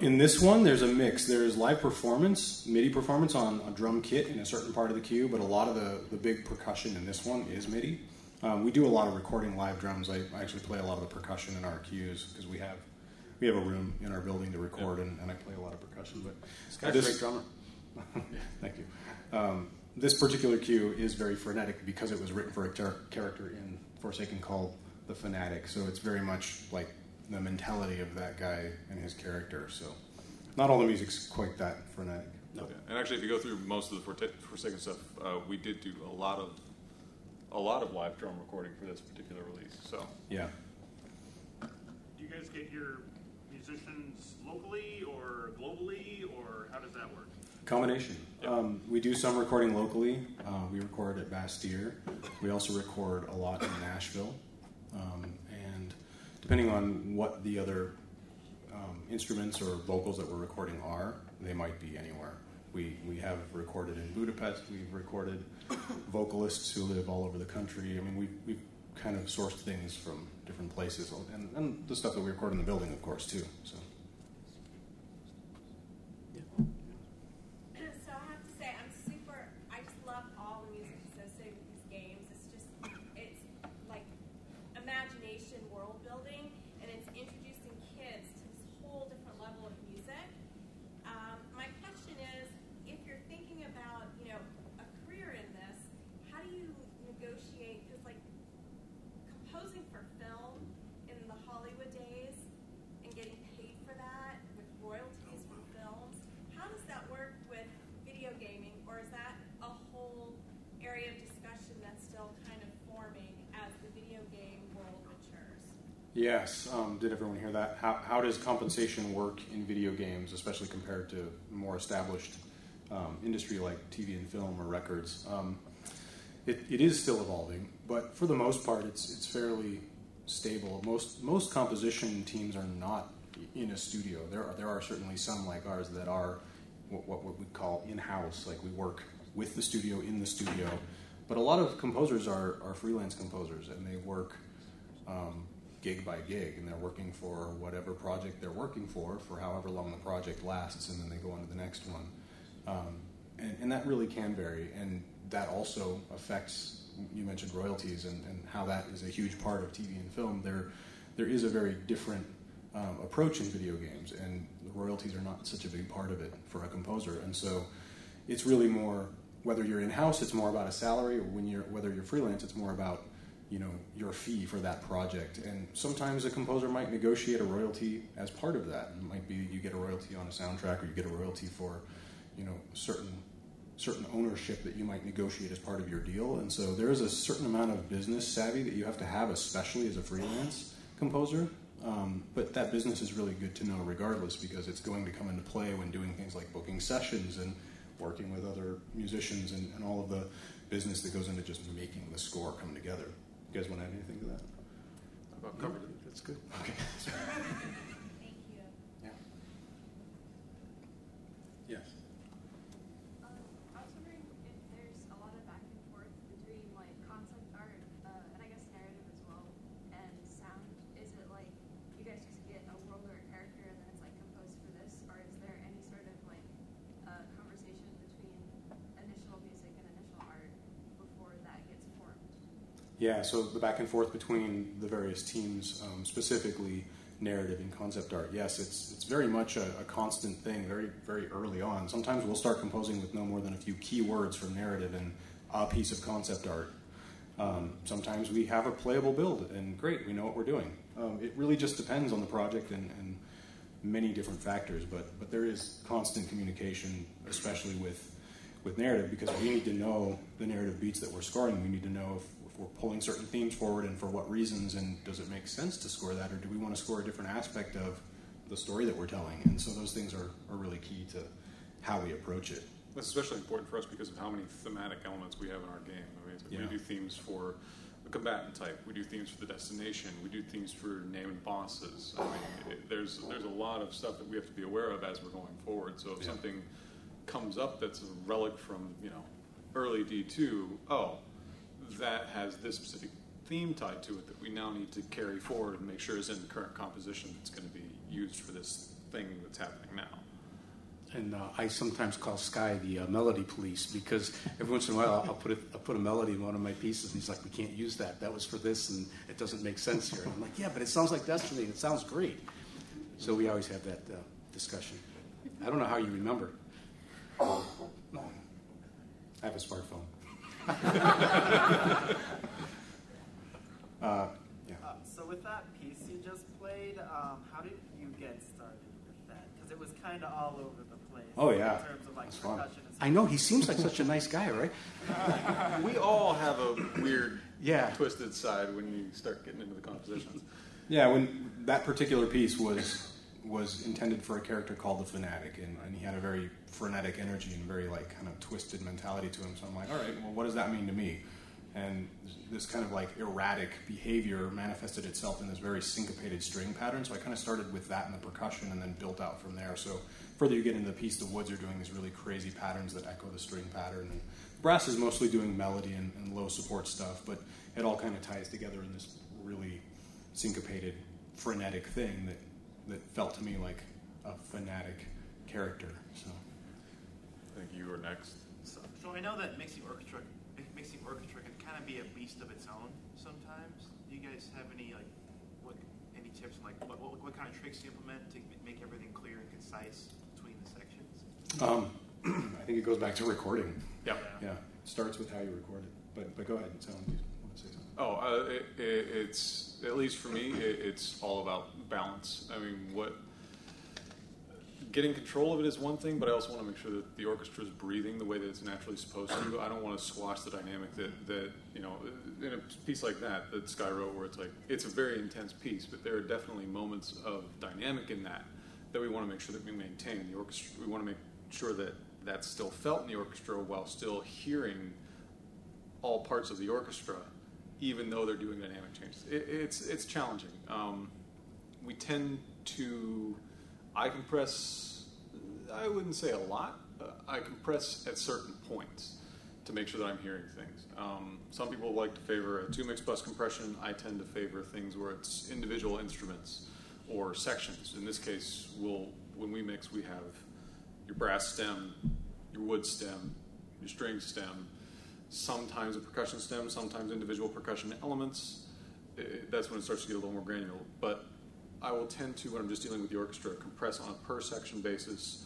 In this one, there's a mix. There's live performance, MIDI performance on a drum kit in a certain part of the cue, but a lot of the, the big percussion in this one is MIDI. Um, we do a lot of recording live drums. I, I actually play a lot of the percussion in our cues because we have we have a room in our building to record, and, and I play a lot of percussion. But This guy's a great drummer. Thank you. Um, this particular cue is very frenetic because it was written for a char- character in Forsaken called the Fanatic. So it's very much like the mentality of that guy and his character. So not all the music's quite that frenetic. No. Yeah. And actually, if you go through most of the Forte- Forsaken stuff, uh, we did do a lot of a lot of live drum recording for this particular release. So yeah. Do you guys get your musicians locally or globally, or how does that work? Combination. Yep. Um, we do some recording locally. Uh, we record at Bastille. We also record a lot in Nashville. Um, and depending on what the other um, instruments or vocals that we're recording are, they might be anywhere. We we have recorded in Budapest. We've recorded vocalists who live all over the country. I mean, we've, we've kind of sourced things from different places. And, and the stuff that we record in the building, of course, too. So. So I have to say, I'm super, I just love all the music associated with these games. It's just, it's like imagination world building, and it's introducing kids to this whole different level of music. Um, my question is, if you're thinking about, you know, a career in this, how do you negotiate, because like composing for film in the Hollywood days and getting paid for that with royalties from films, how does that work with video gaming, or is that a whole area of discussion that's still kind of forming as the video game world matures? Yes. Um, did everyone hear that? How, how does compensation work in video games, especially compared to more established um, industry like T V and film or records? Um, it, it is still evolving, but for the most part, it's it's fairly stable. Most most composition teams are not in a studio. There are there are certainly some like ours that are what, what, what we'd call in-house. Like we work with the studio in the studio, but a lot of composers are are freelance composers, and they work Um, gig by gig, and they're working for whatever project they're working for, for however long the project lasts, and then they go on to the next one. Um, and, and that really can vary, and that also affects, you mentioned royalties, and, and how that is a huge part of T V and film. There, there is a very different um, approach in video games, and the royalties are not such a big part of it for a composer, and so it's really more, whether you're in-house, it's more about a salary, or when you're, whether you're freelance, it's more about you know, your fee for that project. And sometimes a composer might negotiate a royalty as part of that. It might be you get a royalty on a soundtrack, or you get a royalty for, you know, certain certain ownership that you might negotiate as part of your deal. And so there is a certain amount of business savvy that you have to have, especially as a freelance composer. Um, but that business is really good to know regardless, because it's going to come into play when doing things like booking sessions and working with other musicians, and, and all of the business that goes into just making the score come together. You guys want to add anything to that? About covered it. That's good. Okay. Thank you. Yeah. Yes. Um, I was wondering if there's a lot of back and forth between like concept art uh, and I guess narrative as well and sound. Is it like you guys just get a world or a character and then it's like composed for this, or is there any sort of like uh, conversation between initial music and initial art before that gets formed? Yeah, so the back and forth between the various teams, um, specifically narrative and concept art, yes, it's it's very much a, a constant thing, very very early on. Sometimes we'll start composing with no more than a few key words from narrative and a piece of concept art. Um, sometimes we have a playable build, and great, we know what we're doing. Um, it really just depends on the project and, and many different factors, but but there is constant communication, especially with with narrative, because we need to know the narrative beats that we're scoring. We need to know if if we're pulling certain themes forward and for what reasons, and does it make sense to score that, or do we want to score a different aspect of the story that we're telling? And so those things are, are really key to how we approach it. That's especially important for us because of how many thematic elements we have in our game. I mean, Yeah. we do themes for the combatant type, we do themes for the destination, we do themes for naming bosses. I mean, it, there's there's a lot of stuff that we have to be aware of as we're going forward. So if Yeah. something comes up that's a relic from, you know, early D two, oh, that has this specific theme tied to it that we now need to carry forward and make sure is in the current composition that's going to be used for this thing that's happening now. And uh, I sometimes call Sky the uh, melody police because every once in a while I'll, I'll put a, I'll put a melody in one of my pieces and he's like, we can't use that. That was for this and it doesn't make sense here. And I'm like, yeah, but it sounds like Destiny and it sounds great. So we always have that uh, discussion. I don't know how you remember. I have a smartphone. uh, yeah. Uh, so with that piece you just played, um, how did you get started with that? Because it was kind of all over the place. Oh, yeah. In terms of like That's fun. percussion and stuff. I know, he seems like such a nice guy, right? We all have a weird, yeah. twisted side when you start getting into the compositions. Yeah, when that particular piece was was intended for a character called the Fanatic, and, and he had a very frenetic energy and very like kind of twisted mentality to him. So I'm like, all right, well, what does that mean to me? And this kind of like erratic behavior manifested itself in this very syncopated string pattern. So I kind of started with that in the percussion and then built out from there. So further you get into the piece, the woods are doing these really crazy patterns that echo the string pattern. And brass is mostly doing melody and, and low support stuff, but it all kind of ties together in this really syncopated, frenetic thing that, that felt to me like a fanatic character. So I think you were next. So, so I know that mixing orchestra, mixing orchestra can kind of be a beast of its own sometimes. Do you guys have any like, what, any tips on like what, what, what kind of tricks you implement to make everything clear and concise between the sections? um, I think it goes back to recording. Yeah. Yeah. It starts with how you record it. But but go ahead. Sound you want to say something? Oh, uh, it, it, it's, at least for me, it, it's all about balance. I mean, what, getting control of it is one thing, but I also want to make sure that the orchestra is breathing the way that it's naturally supposed to. I don't want to squash the dynamic that, that, you know, in a piece like that, that Sky wrote, where it's like, it's a very intense piece, but there are definitely moments of dynamic in that that we want to make sure that we maintain. The orchestra, we want to make sure that that's still felt in the orchestra while still hearing all parts of the orchestra, even though they're doing dynamic changes. It, it's it's challenging. Um, we tend to, I compress, I wouldn't say a lot, uh, I compress at certain points to make sure that I'm hearing things. Um, some people like to favor a two-mix bus compression. I tend to favor things where it's individual instruments or sections. In this case, we'll, when we mix, we have your brass stem, your wood stem, your string stem, sometimes a percussion stem, sometimes individual percussion elements. It, that's when it starts to get a little more granular. But I will tend to, when I'm just dealing with the orchestra, compress on a per section basis,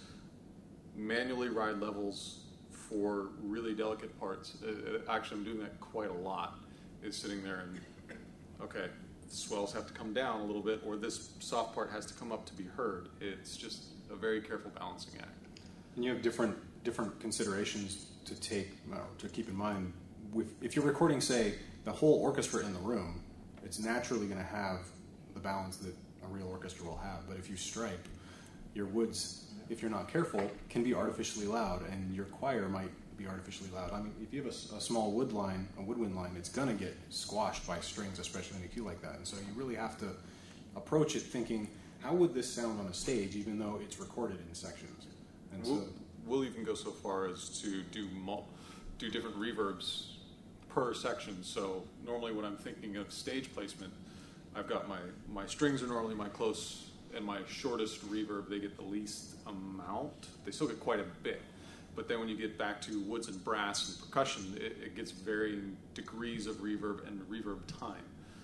manually ride levels for really delicate parts. Uh, actually, I'm doing that quite a lot, is sitting there and, okay, the swells have to come down a little bit, or this soft part has to come up to be heard. It's just a very careful balancing act. And you have different different considerations to take uh, to keep in mind. With, if you're recording, say, the whole orchestra in the room, it's naturally going to have the balance that a real orchestra will have. But if you stripe, your woods, if you're not careful, can be artificially loud, and your choir might be artificially loud. I mean, if you have a, a small wood line, a woodwind line, it's going to get squashed by strings, especially in a cue like that. And so you really have to approach it thinking, how would this sound on a stage, even though it's recorded in sections? And we'll, so, we'll even go so far as to do mul- do different reverbs per section. So normally when I'm thinking of stage placement, I've got my, my strings are normally my close and my shortest reverb. They get the least amount. They still get quite a bit. But then when you get back to woods and brass and percussion, it, it gets varying degrees of reverb and reverb time.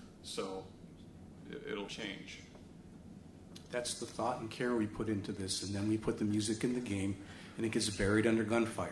So it, it'll change. That's the thought and care we put into this, and then we put the music in the game, and it gets buried under gunfire.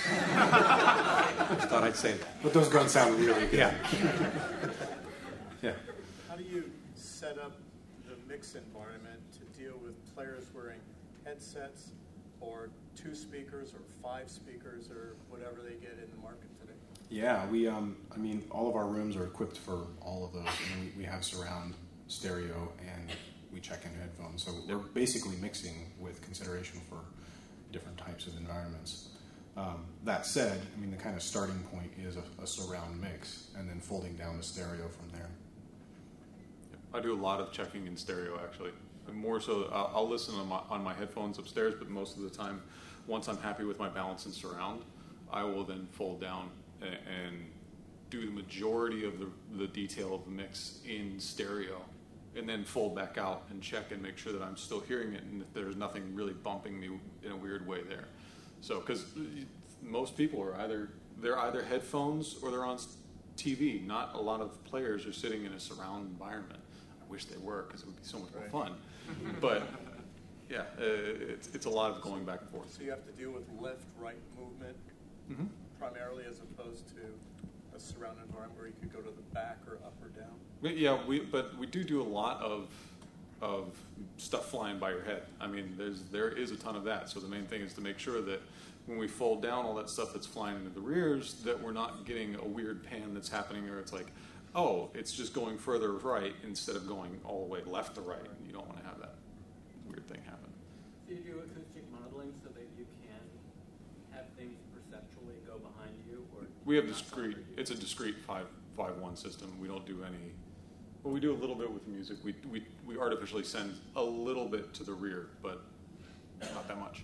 Just thought I'd say that. But those guns sound really good. Yeah. Yeah. How do you set up the mix environment to deal with players wearing headsets or two speakers or five speakers or whatever they get in the market today? Yeah, we, um, I mean, all of our rooms are equipped for all of those. I mean, we, we have surround stereo and we check in headphones. So we're basically mixing with consideration for different types of environments. Um, that said, I mean, the kind of starting point is a, a surround mix and then folding down to stereo from there. I do a lot of checking in stereo, actually. And more so, I'll, I'll listen on my, on my headphones upstairs, but most of the time, once I'm happy with my balance and surround, I will then fold down and, and do the majority of the, the detail of the mix in stereo and then fold back out and check and make sure that I'm still hearing it and if there's nothing really bumping me in a weird way there. So, because most people are either, they're either headphones or they're on T V. Not a lot of players are sitting in a surround environment. I wish they were, because it would be so much more fun. But yeah, uh, it's, it's a lot of going back and forth. So you have to deal with left-right movement mm-hmm. primarily, as opposed to a surround environment where you could go to the back or up or down? But yeah, we but we do do a lot of of stuff flying by your head. I mean, there's there is a ton of that. So the main thing is to make sure that when we fold down all that stuff that's flying into the rears, that we're not getting a weird pan that's happening, or it's like, oh, it's just going further right instead of going all the way left to right. You don't want to have that weird thing happen. Do you do acoustic modeling so that you can have things perceptually go behind you? Or we have discrete. It's a discrete five five one system. We don't do any. Well, we do a little bit with music. We we we artificially send a little bit to the rear, but not that much.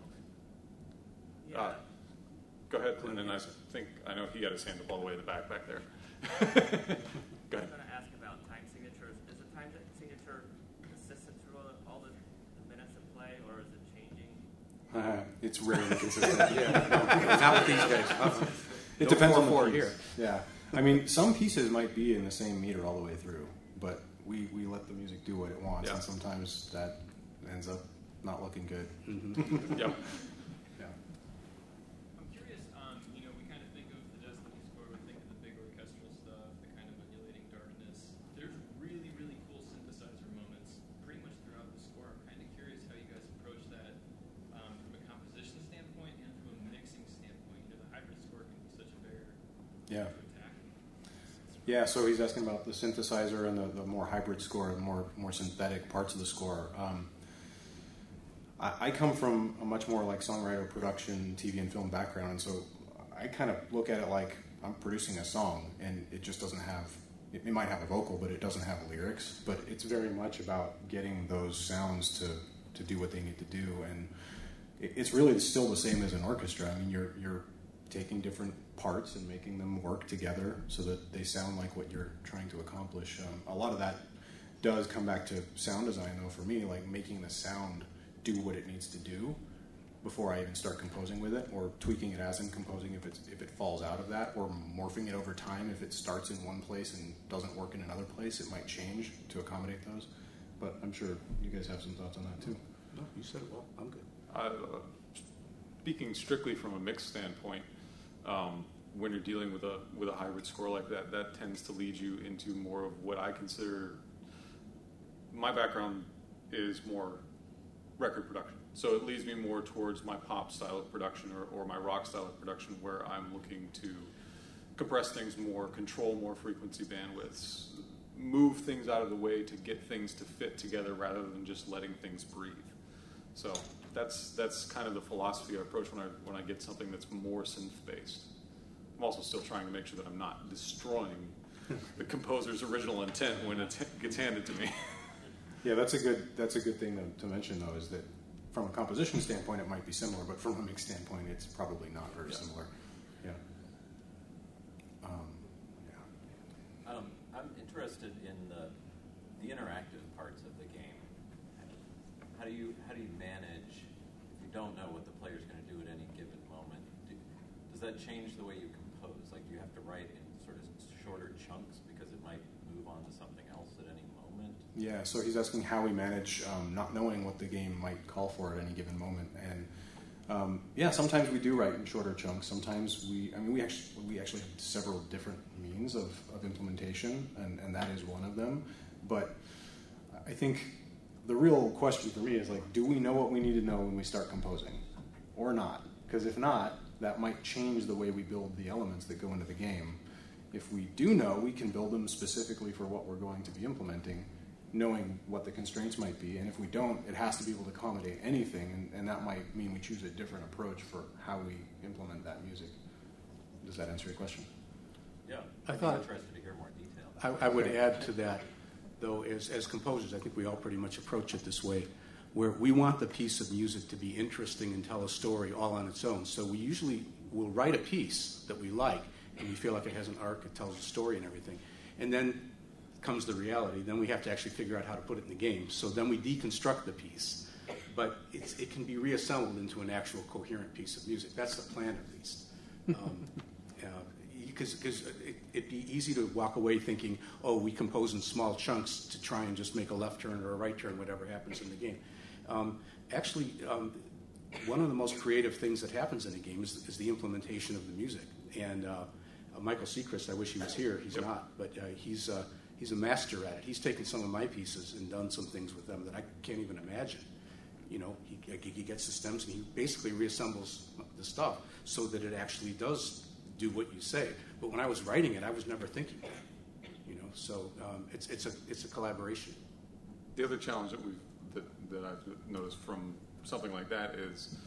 Yeah. Uh, go ahead, and then I think I know he got his hand up all the way in the back back there. Go ahead. I was going to ask about time signatures. Is the time signature consistent through all the, the minutes of play, or is it changing? Uh, it's rarely consistent. yeah, not with these guys. Uh-uh. It no depends on the four piece. here. Yeah, I mean, some pieces might be in the same meter all the way through, but we, we let the music do what it wants, yeah. and sometimes that ends up not looking good. Mm-hmm. Yep. Yeah. I'm curious. Um, you know, we kind of think of the Just Lucky score. We think of the big orchestral stuff, the kind of undulating darkness. There's really, really cool synthesizer moments pretty much throughout the score. I'm kind of curious how you guys approach that um, from a composition standpoint and from a mixing standpoint. You know, the hybrid score can be such a barrier. Yeah. Yeah, so he's asking about the synthesizer and the, the more hybrid score, the more more synthetic parts of the score. Um, I, I come from a much more like songwriter, production, T V and film background, and so I kind of look at it like I'm producing a song, and it just doesn't have, it, it might have a vocal, but it doesn't have lyrics, but it's very much about getting those sounds to, to do what they need to do, and it, it's really still the same as an orchestra. I mean, you're you're taking different parts and making them work together so that they sound like what you're trying to accomplish. Um, a lot of that does come back to sound design, though, for me, like making the sound do what it needs to do before I even start composing with it, or tweaking it as I'm composing if it's if it falls out of that, or morphing it over time. If it starts in one place and doesn't work in another place, it might change to accommodate those. But I'm sure you guys have some thoughts on that too. No, you said it well. I'm good. Uh, speaking strictly from a mix standpoint, um, when you're dealing with a with a hybrid score like that, that tends to lead you into more of what I consider. My background is more record production, so it leads me more towards my pop style of production or, or my rock style of production, where I'm looking to compress things more, control more frequency bandwidths, move things out of the way to get things to fit together rather than just letting things breathe. So that's that's kind of the philosophy I approach when I when I get something that's more synth based. I'm also still trying to make sure that I'm not destroying the composer's original intent when it gets handed to me. Yeah, that's a good that's a good thing to, to mention, though, is that from a composition standpoint it might be similar, but from a mix standpoint it's probably not very yeah. similar. Yeah. Um, yeah. Um, I'm interested in the the interactive parts of the game. How do you how do you manage if you don't know what the player's going to do at any given moment? Do, does that change the way you compose? Like, do you have to write in sort of shorter chunks because it might move on to something else at any moment? Yeah, so he's asking how we manage um, not knowing what the game might call for at any given moment, and um, yeah, sometimes we do write in shorter chunks. Sometimes we, I mean, we actually we actually have several different means of, of implementation, and, and that is one of them. But I think the real question for me is, like, do we know what we need to know when we start composing, or not? Because if not, that might change the way we build the elements that go into the game. If we do know, we can build them specifically for what we're going to be implementing, knowing what the constraints might be. And if we don't, it has to be able to accommodate anything, and, and that might mean we choose a different approach for how we implement that music. Does that answer your question? Yeah, I I'm thought- interested to hear more detail. I, I would add to that, though, as, as composers, I think we all pretty much approach it this way, where we want the piece of music to be interesting and tell a story all on its own. So we usually will write a piece that we like, and we feel like it has an arc, it tells a story and everything. And then comes the reality. Then we have to actually figure out how to put it in the game. So then we deconstruct the piece, but it's, it can be reassembled into an actual coherent piece of music. That's the plan, at least. Um, Because it, it'd be easy to walk away thinking, oh, we compose in small chunks to try and just make a left turn or a right turn, whatever happens in the game. Um, actually, um, one of the most creative things that happens in a game is, is the implementation of the music. And uh, uh, Michael Seacrest, I wish he was here. He's yep. not, but uh, he's uh, he's a master at it. He's taken some of my pieces and done some things with them that I can't even imagine. You know, he, he gets the stems and he basically reassembles the stuff so that it actually does do what you say. But when I was writing it, I was never thinking that. You know, so um, it's it's a it's a collaboration. The other challenge that we've that, that I've noticed from something like that is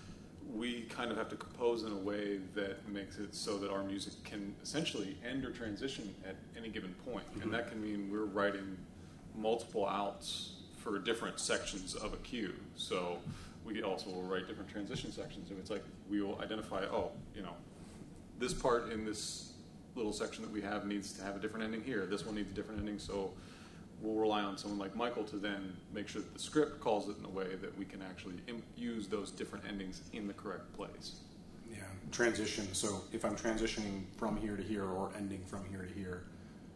we kind of have to compose in a way that makes it so that our music can essentially end or transition at any given point. Mm-hmm. And that can mean we're writing multiple outs for different sections of a cue. So we also will write different transition sections. And it's like we will identify, oh, you know, this part in this little section that we have needs to have a different ending here. This one needs a different ending. So we'll rely on someone like Michael to then make sure that the script calls it in a way that we can actually imp- use those different endings in the correct place. Yeah, transition. So if I'm transitioning from here to here or ending from here to here,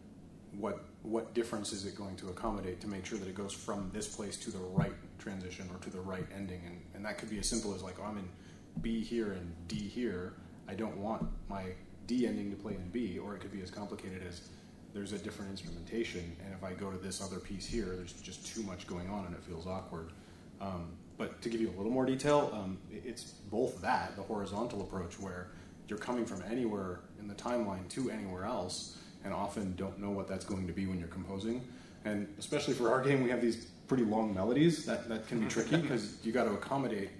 what what difference is it going to accommodate to make sure that it goes from this place to the right transition or to the right ending? And, and that could be as simple as like, oh, I'm in B here and D here. I don't want my D ending to play in B. Or it could be as complicated as there's a different instrumentation, and if I go to this other piece here, there's just too much going on and it feels awkward. Um, but to give you a little more detail, um, it's both that, the horizontal approach, where you're coming from anywhere in the timeline to anywhere else, and often don't know what that's going to be when you're composing. And especially for our game, we have these pretty long melodies that, that can be tricky because you got to accommodate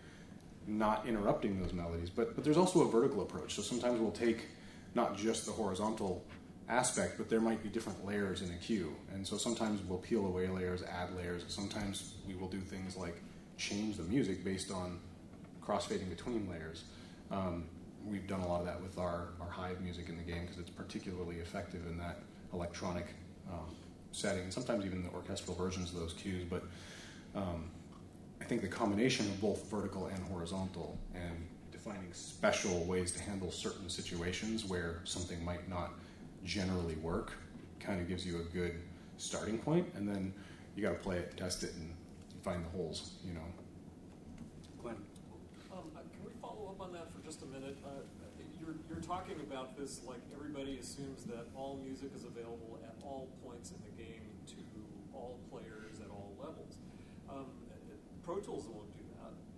not interrupting those melodies. But, but there's also a vertical approach. So sometimes we'll take not just the horizontal aspect, but there might be different layers in a cue. And so sometimes we'll peel away layers, add layers. Sometimes we will do things like change the music based on crossfading between layers. Um, we've done a lot of that with our, our Hive music in the game because it's particularly effective in that electronic um, setting, and sometimes even the orchestral versions of those cues. But um, I think the combination of both vertical and horizontal and defining special ways to handle certain situations where something might not generally work kind of gives you a good starting point, and then you got to play it, test it, and find the holes, you know. Glenn, um, can we follow up on that for just a minute? Uh, you're, you're talking about this like everybody assumes that all music is available at all points in the game to all players at all levels. Um, Pro Tools won't do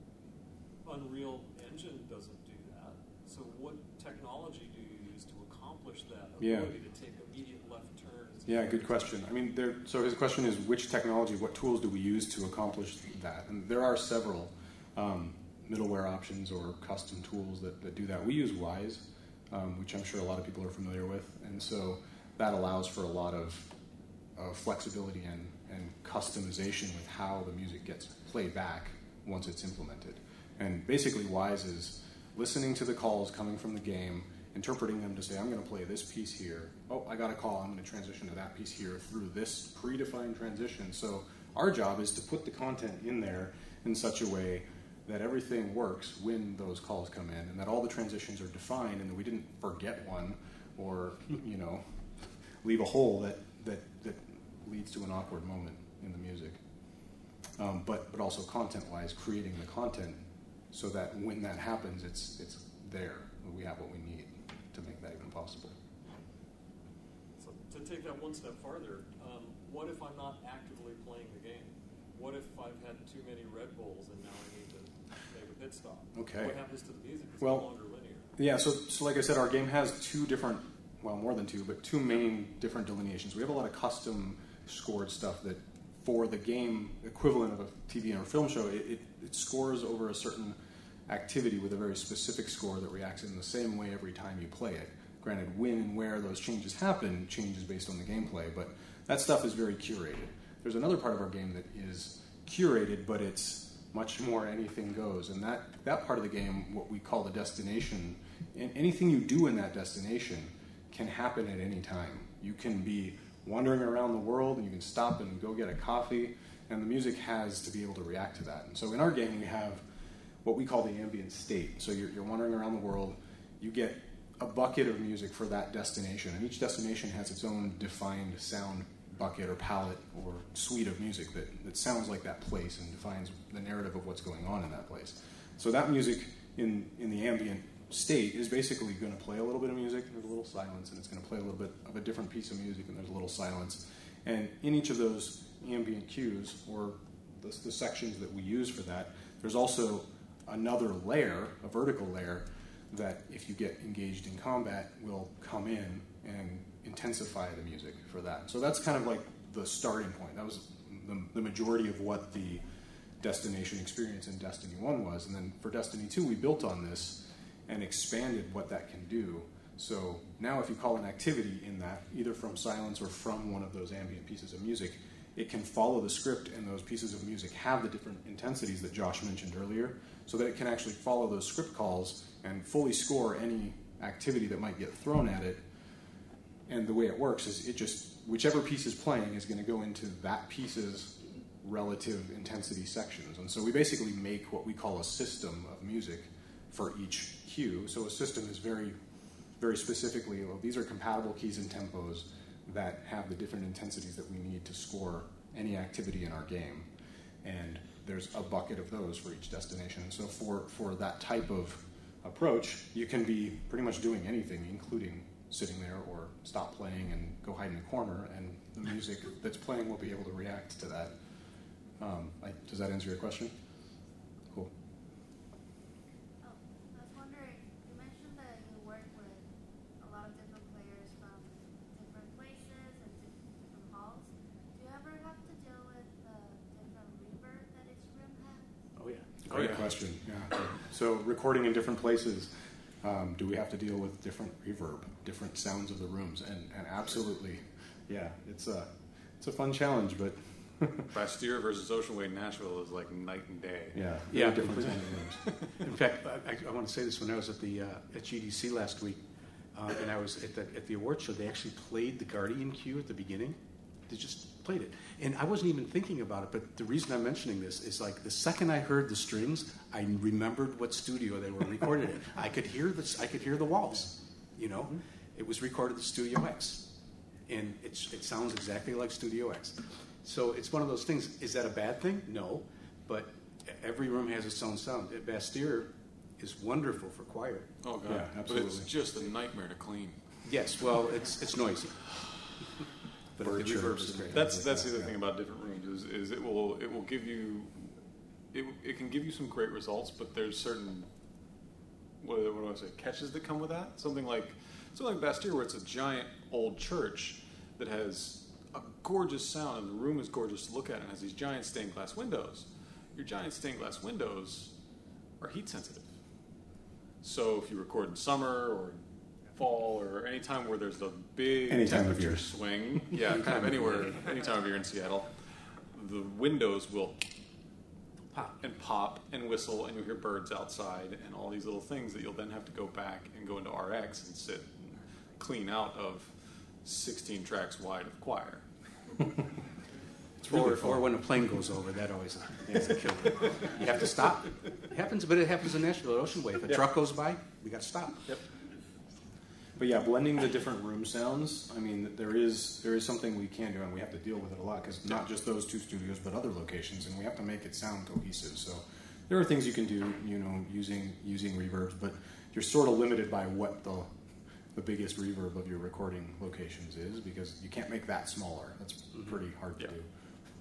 that. Unreal Engine doesn't do that. So what technology do you use to accomplish that ability yeah. to take immediate left turns? Yeah, good question. I mean, there, so his question is which technology, what tools do we use to accomplish that? And there are several um, middleware options or custom tools that, that do that. We use Wise, um, which I'm sure a lot of people are familiar with. And so that allows for a lot of uh, flexibility and, and customization with how the music gets played back once it's implemented. And basically Wise is listening to the calls coming from the game, interpreting them to say, I'm going to play this piece here. Oh, I got a call. I'm going to transition to that piece here through this predefined transition. So our job is to put the content in there in such a way that everything works when those calls come in, and that all the transitions are defined, and that we didn't forget one or, you know, leave a hole that, that, that leads to an awkward moment in the music. Um, but, but also content-wise, creating the content so that when that happens, it's, it's there. We have what we need to make that even possible. So to take that one step farther, um, what if I'm not actively playing the game? What if I've had too many Red Bulls and now I need to make a pit stop? Okay. What happens to the music? It's well, no longer linear. Yeah, so, so like I said, our game has two different, well, more than two, but two main different delineations. We have a lot of custom scored stuff that for the game equivalent of a T V or film show, it, it, it scores over a certain activity with a very specific score that reacts in the same way every time you play it. Granted, when and where those changes happen changes based on the gameplay, but that stuff is very curated. There's another part of our game that is curated, but it's much more anything goes. And that, that part of the game, what we call the destination, and anything you do in that destination can happen at any time. You can be wandering around the world, and you can stop and go get a coffee, and the music has to be able to react to that. And so in our game, we have what we call the ambient state. So you're, you're wandering around the world, you get a bucket of music for that destination, and each destination has its own defined sound bucket or palette or suite of music that, that sounds like that place and defines the narrative of what's going on in that place. So that music in, in the ambient state is basically going to play a little bit of music, and there's a little silence, and it's going to play a little bit of a different piece of music, and there's a little silence. And in each of those ambient cues, or the, the sections that we use for that, there's also another layer, a vertical layer, that if you get engaged in combat will come in and intensify the music for that. So that's kind of like the starting point. That was the, the majority of what the destination experience in Destiny one was. And then for Destiny two, we built on this and expanded what that can do. So now if you call an activity in that, either from silence or from one of those ambient pieces of music, it can follow the script, and those pieces of music have the different intensities that Josh mentioned earlier, so that it can actually follow those script calls and fully score any activity that might get thrown at it. And the way it works is it just, whichever piece is playing is going to go into that piece's relative intensity sections. And so we basically make what we call a system of music for each cue. So a system is very, very specifically, well, these are compatible keys and tempos that have the different intensities that we need to score any activity in our game. And there's a bucket of those for each destination. So for, for that type of approach, you can be pretty much doing anything, including sitting there or stop playing and go hide in a corner, and the music that's playing will be able to react to that. Um, I, does that answer your question? Cool. Oh, I was wondering, you mentioned that you work with a lot of different players from different places and different halls. Do you ever have to deal with the different reverb that each room has? Oh, yeah. Great oh, yeah. question. Yeah. So recording in different places, um, do we have to deal with different reverb, different sounds of the rooms? And, and absolutely, yeah, it's a, it's a fun challenge, but... Bastille versus Ocean Way Nashville is like night and day. Yeah, yeah. Different sound of rooms. In fact, I, I want to say this. When I was at the uh, at G D C last week, uh, and I was at the, at the award show, they actually played the Guardian cue at the beginning. They just played it. And I wasn't even thinking about it, but the reason I'm mentioning this is like the second I heard the strings, I remembered what studio they were recorded in. I could hear this. I could hear the walls. You know, it was recorded at Studio X, and it's, it sounds exactly like Studio X. So it's one of those things. Is that a bad thing? No, but every room has its own sound. Bastille is wonderful for choir. Oh God, yeah, absolutely. But it's just a nightmare to clean. Yes, well, it's it's noisy. But the reverb is great. That's that's the other thing about different rooms is, is it will it will give you it it can give you some great results, but there's certain what, what do I say catches that come with that. Something like something like Bastille, where it's a giant old church that has a gorgeous sound, and the room is gorgeous to look at, and has these giant stained glass windows. Your giant stained glass windows are heat sensitive. So if you record in summer or fall or any time where there's a big any time temperature swing, yeah, kind of anywhere, any time of year in Seattle, the windows will pop and pop and whistle, and you'll hear birds outside and all these little things that you'll then have to go back and go into R X and sit and clean out of sixteen tracks wide of choir. It's really or, or when a plane goes over, that always is a killer. You have to stop. It happens, but it happens in Nashville at Ocean Way. If a yep. truck goes by, we got to stop. Yep. But yeah, blending the different room sounds. I mean, there is there is something we can do, and we have to deal with it a lot because not just those two studios, but other locations, and we have to make it sound cohesive. So there are things you can do, you know, using using reverbs, but you're sort of limited by what the the biggest reverb of your recording locations is, because you can't make that smaller. That's pretty hard to yeah. do.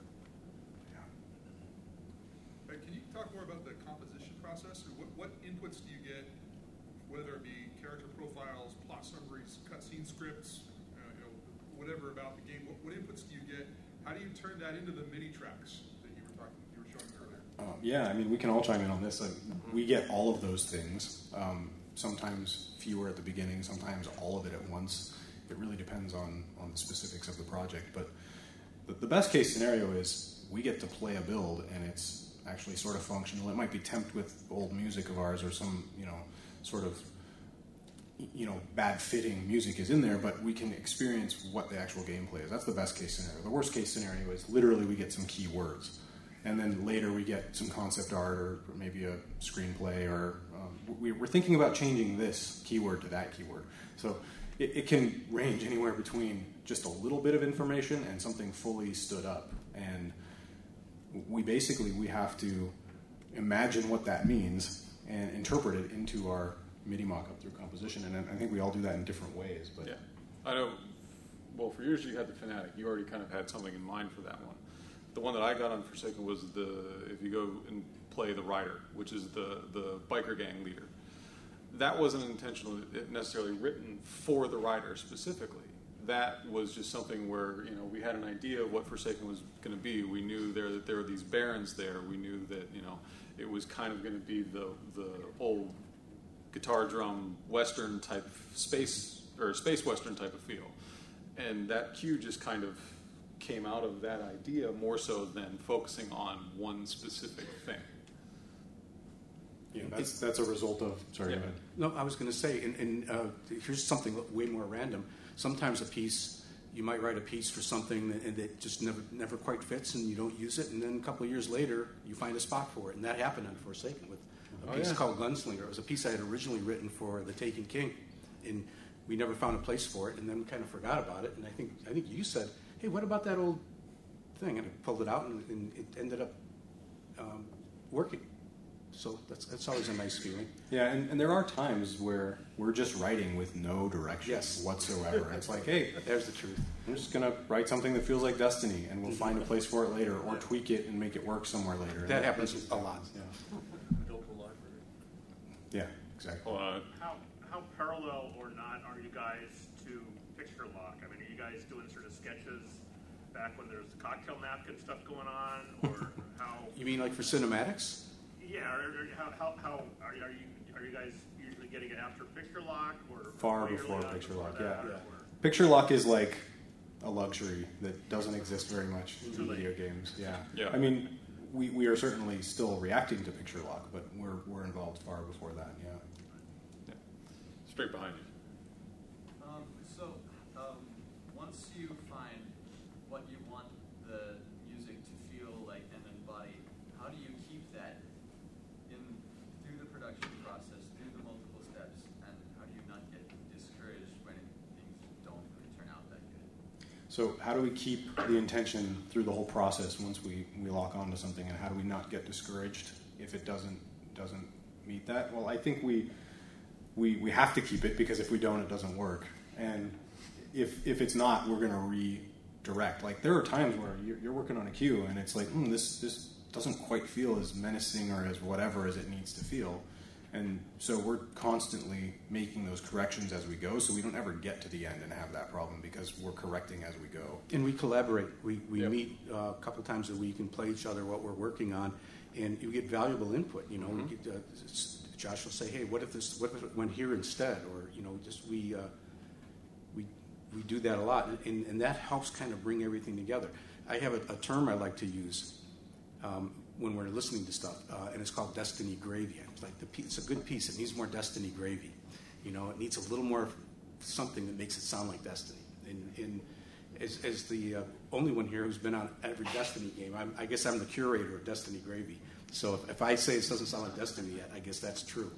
Yeah. Uh, can you talk more about the composition process? Or what, what inputs do you get, whether it be character profiles, plot summaries, cutscene scripts, uh, you know, whatever about the game? What, what inputs do you get? How do you turn that into the mini tracks that you were talking, you were showing earlier? Um, yeah, I mean, we can all chime in on this. Uh, we get all of those things. Um, sometimes fewer at the beginning, sometimes all of it at once. It really depends on, on the specifics of the project. But the, the best case scenario is we get to play a build and it's actually sort of functional. It might be temped with old music of ours or some, you know, sort of you know, bad fitting music is in there, but we can experience what the actual gameplay is. That's the best case scenario. The worst case scenario is literally we get some keywords, and then later we get some concept art or maybe a screenplay, or um, we, we're thinking about changing this keyword to that keyword. So it, it can range anywhere between just a little bit of information and something fully stood up. And we basically, we have to imagine what that means and interpret it into our MIDI mock-up through composition. And I think we all do that in different ways. But yeah, I know. Well, for years you had the Fanatic. You already kind of had something in mind for that one. The one that I got on Forsaken was the, if you go and play the Rider, which is the, the biker gang leader. That wasn't intentionally necessarily written for the Rider specifically. That was just something where, you know, we had an idea of what Forsaken was going to be. We knew there that there were these barons there. We knew that, you know, it was kind of going to be the the old guitar drum Western type space, or space Western type of feel. And that cue just kind of came out of that idea more so than focusing on one specific thing. Yeah, that's that's a result of. Sorry, Yeah. go ahead. No, I was going to say, and, and uh, here's something way more random. Sometimes a piece, you might write a piece for something that, that just never never quite fits, and you don't use it, and then a couple of years later, you find a spot for it, and that happened on Forsaken with a Oh, piece yeah. called Gunslinger. It was a piece I had originally written for The Taken King, and we never found a place for it, and then we kind of forgot about it. And I think I think you said, "Hey, what about that old thing?" And I pulled it out, and, and it ended up um, working. So that's that's always a nice feeling. Yeah, and, and there are times where we're just writing with no direction Yes. whatsoever. It's like, hey, there's the truth. I'm just going to write something that feels like Destiny, and we'll find a place for it later, or tweak it and make it work somewhere later. That And happens that's- a lot. Yeah, Built a library. yeah, exactly. Uh, How how parallel or not are you guys to Picture Lock? I mean, are you guys doing sort of sketches back when there's cocktail napkin stuff going on, or how? You mean like for cinematics? Yeah, or, or how how, how are, you, are you are you guys usually getting it after Picture Lock, or Far way before early on Picture before Lock, that, yeah. or- Picture Lock is like a luxury that doesn't exist very much in Too late. video games. Yeah. Yeah. I mean, we, we are certainly still reacting to Picture Lock, but we're we're involved far before that. Yeah. yeah. Straight behind you. Um, so, um, once you find what you want the music to feel like and embody, how do you keep that in through the production process, through the multiple steps, and how do you not get discouraged when things don't really turn out that good? So how do we keep the intention through the whole process once we, we lock onto something, and how do we not get discouraged if it doesn't doesn't meet that? Well, I think we we we have to keep it, because if we don't, it doesn't work. And if if it's not, we're going to redirect. Like, there are times where you're, you're working on a cue and it's like, hmm, this this doesn't quite feel as menacing or as whatever as it needs to feel. And so we're constantly making those corrections as we go, so we don't ever get to the end and have that problem, because we're correcting as we go. And we collaborate. We, we Yep. meet uh, a couple times a week and play each other what we're working on, and you get valuable input. You know, Mhm. we get, uh, s- Josh will say, "Hey, what if this? What if it went here instead?" Or you know, just we uh, we we do that a lot, and, and that helps kind of bring everything together. I have a, a term I like to use um, when we're listening to stuff, uh, and it's called Destiny Gravy. It's like the piece, it's a good piece. It needs more Destiny gravy. You know, it needs a little more something that makes it sound like Destiny. And, and as, as the uh, only one here who's been on every Destiny game, I'm, I guess I'm the curator of Destiny Gravy. So if, if I say it doesn't sound like Destiny yet, I guess that's true.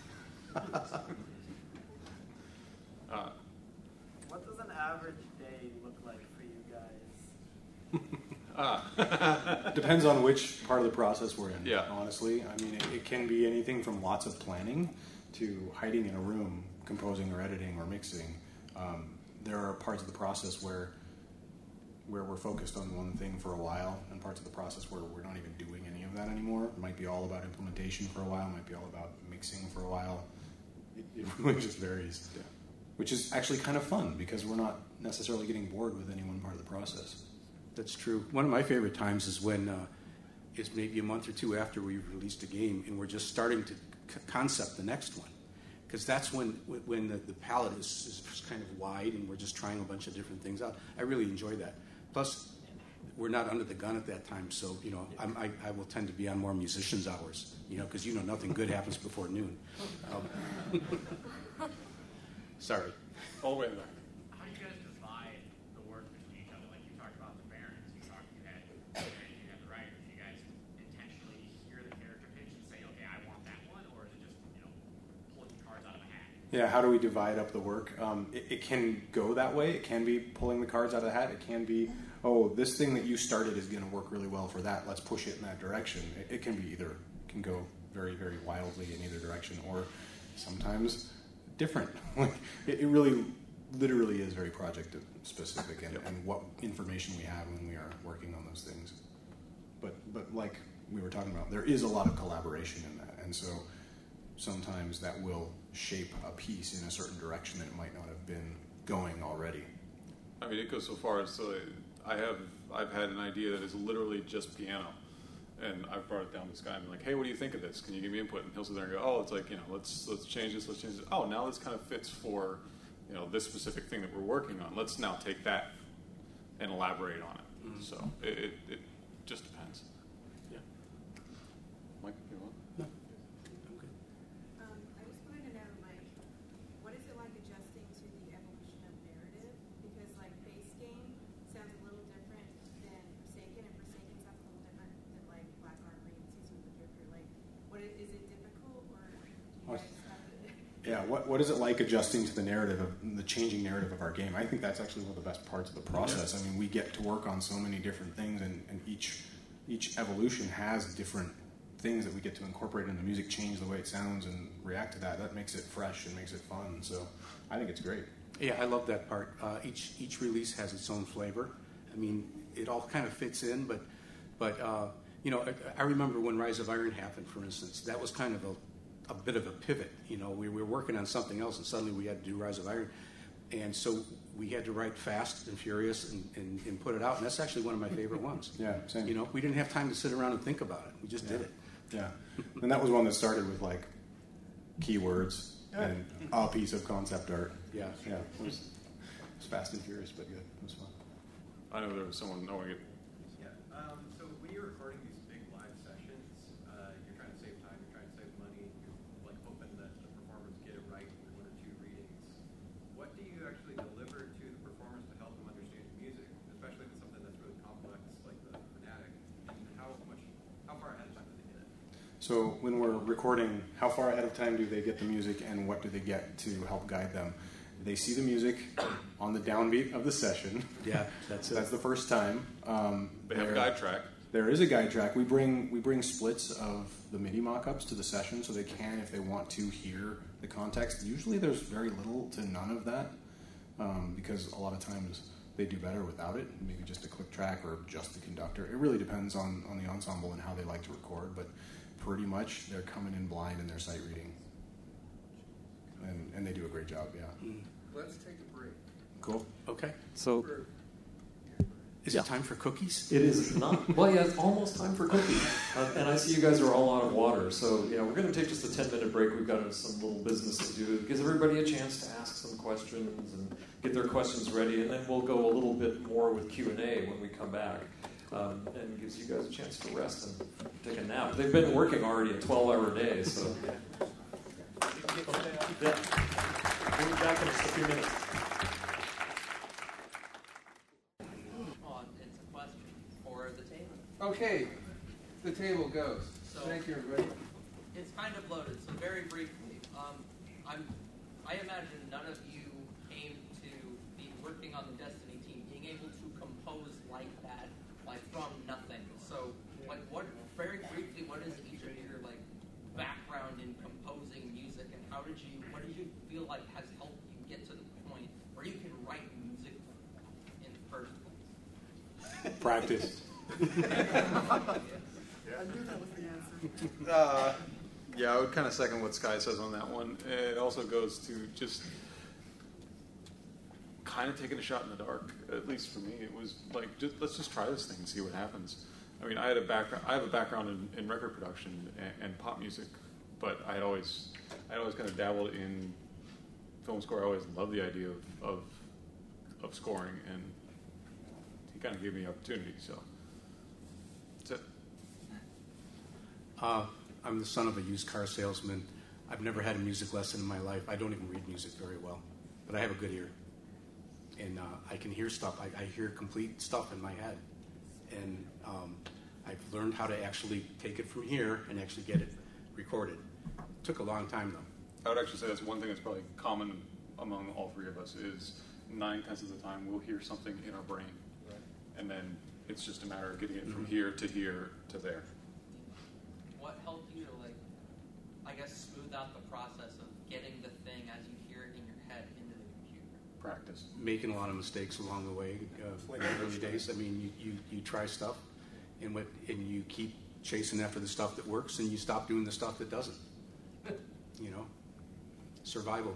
Uh, What does an average day look like for you guys? ah. Depends on which part of the process we're in. Yeah. Honestly, I mean, it, it can be anything from lots of planning to hiding in a room, composing or editing or mixing. Um, there are parts of the process where where we're focused on one thing for a while, and parts of the process where we're not even doing any of that anymore. It might be all about implementation for a while. It might be all about mixing for a while. It, it really just varies. Yeah. Which is actually kind of fun, because we're not necessarily getting bored with any one part of the process. That's true. One of my favorite times is when uh, it's maybe a month or two after we've released a game and we're just starting to c- concept the next one, because that's when when the, the palette is, is just kind of wide and we're just trying a bunch of different things out. I really enjoy that. Plus, we're not under the gun at that time, so you know I'm, I, I will tend to be on more musicians' hours, you know, because you know nothing good happens before noon. Um, Sorry. All the way in there. How do you guys divide the work between each other? Like you talked about the Barons, you talked you had you had the writers. You guys intentionally hear the character pitch and say, okay, I want that one, or is it just you know pulling cards out of a hat? Yeah, how do we divide up the work? Um, it, it can go that way. It can be pulling the cards out of the hat. It can be, oh, this thing that you started is going to work really well for that. Let's push it in that direction. It, it can be either, it can go very, very wildly in either direction, or sometimes different. Like it, it really, literally is very project specific, and, and what information we have when we are working on those things. But, but like we were talking about, there is a lot of collaboration in that, and so sometimes that will shape a piece in a certain direction that it might not have been going already. I mean, it goes so far as to, I have, I've had an idea that is literally just piano. And I've brought it down to this guy and been like, hey, what do you think of this? Can you give me input? And he'll sit there and go, oh, it's like, you know, let's let's change this, let's change this. Oh, now this kind of fits for, you know, this specific thing that we're working on. Let's now take that and elaborate on it. Mm-hmm. So it, it, it just depends. Yeah. Mike, you want? No. I'm good. Um, I just wanted to know, like, what is it like adjusting to the evolution of narrative? Because, like, base game sounds a little different than Forsaken, and Forsaken sounds a little different than, like, Black Armory and Season of the Drifter. Like, what is, is it difficult, or do you guys have to... Yeah, what what is it like adjusting to the narrative of the changing narrative of our game? I think that's actually one of the best parts of the process. I mean, we get to work on so many different things, and, and each each evolution has different things that we get to incorporate in the music, change the way it sounds, and react to that. That makes it fresh and makes it fun. So I think it's great. Yeah, I love that part. Uh, each each release has its own flavor. I mean, it all kind of fits in, but but uh, you know, I, I remember when Rise of Iron happened, for instance. That was kind of a a bit of a pivot. You know, we, we were working on something else, and suddenly we had to do Rise of Iron, and so we had to write fast and furious and, and, and put it out. And that's actually one of my favorite ones. Yeah, same. You know, we didn't have time to sit around and think about it. We just yeah. did it. Yeah, and that was one that started with like keywords and a piece of concept art. Yeah, yeah, it was, it was fast and furious, but good. It was fun. I know there was someone knowing it. Yeah. Um, so when you're recording these big live sessions, uh, you're trying to save time, you're trying to save money, you're like hoping that the performers get it right in one or two readings. What do you actually deliver to the performers to help them understand your music, especially if it's something that's really complex like the Fanatic? And how much, how far ahead of time do they get it? So when we're recording, how far ahead of time do they get the music, and what do they get to help guide them? They see the music on the downbeat of the session. Yeah, that's it. That's the first time. Um, They have a guide track. There is a guide track. We bring we bring splits of the MIDI mock-ups to the session, so they can, if they want to, hear the context. Usually there's very little to none of that, um, because a lot of times they do better without it, maybe just a click track or just the conductor. It really depends on, on the ensemble and how they like to record, but pretty much they're coming in blind in their sight reading. And, and they do a great job, yeah. Mm. Let's take a break. Cool. Okay. So, is yeah. it time for cookies? It is not. Well, yeah, it's almost time for cookies. Uh, and I see you guys are all out of water. So, you know, we're going to take just a ten-minute break. We've got some little business to do. It gives everybody a chance to ask some questions and get their questions ready. And then we'll go a little bit more with Q and A when we come back. Um, and gives you guys a chance to rest and take a nap. They've been working already a twelve-hour day, so... Yeah. We'll be back in just a few minutes. Oh, it's a question for the table. Okay, the table goes. So, Thank you, everybody. It's kind of loaded, so very briefly. Um, I'm, I imagine none of you came to be working on the Destiny team, being able to compose like that, like from nothing. So, like, what? Very briefly, what is each of your like background in composing music, and how did you? What did you feel like has helped you get to the point where you can write music in the first place? Practice. I knew that was the answer. Uh, yeah, I would kind of second what Sky says on that one. It also goes to just kind of taking a shot in the dark. At least for me, it was like, just, let's just try this thing and see what happens. I mean, I had a background. I have a background in, in record production and, and pop music, but I had always, I always kind of dabbled in film score. I always loved the idea of of, of scoring, and he kind of gave me the opportunity. So that's it. Uh, I'm the son of a used car salesman. I've never had a music lesson in my life. I don't even read music very well. but I have a good ear, and uh, I can hear stuff. I, I hear complete stuff in my head, and um, I've learned how to actually take it from here and actually get it recorded. It took a long time though. I would actually say that's one thing that's probably common among all three of us is nine tenths of the time we'll hear something in our brain, right. and then it's just a matter of getting it from mm-hmm. here to here to there. What helped you to, like, I guess, smooth out the process of getting the thing as you hear it in your head into the computer? Practice. Making a lot of mistakes along the way. Uh, in the early days, I mean, you, you, you try stuff, and what and you keep chasing after the stuff that works, and you stop doing the stuff that doesn't. You know, survival.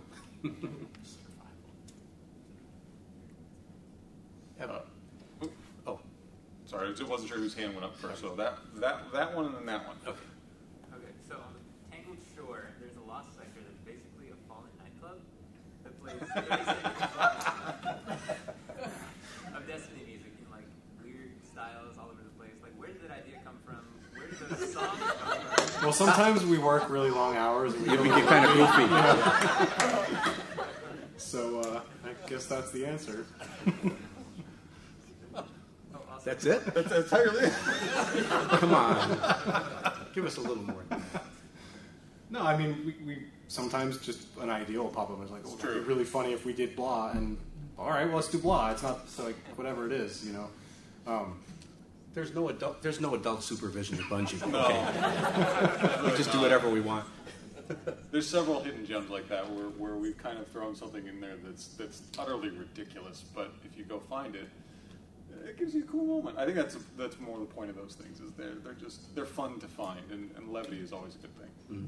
Uh, oh, sorry, I wasn't sure whose hand went up first. So that that that one and then that one. Okay. Okay. So on the Tangled Shore, there's a lost sector that's basically a fallen nightclub that plays of Destiny music in like weird styles all over the place. Like, where did that idea come from? Where did those songs come from? Well, sometimes we work really long hours and we yeah, don't we get kind of goofy. Yeah. So uh, I guess that's the answer. That's it? That's entirely. Come on, give us a little more. No, I mean we, we sometimes just an idea will pop up. It's like, oh, it'd be really funny if we did blah, and all right, well, let's do blah. It's not so like whatever it is, you know. Um, there's no adult. There's no adult supervision at Bungie. No. Okay, we just do whatever we want. There's several hidden gems like that where, where we've kind of thrown something in there that's that's utterly ridiculous, but if you go find it, it gives you a cool moment. I think that's a, that's more the point of those things is they're they're just they're fun to find, and, and levity is always a good thing. Mm-hmm.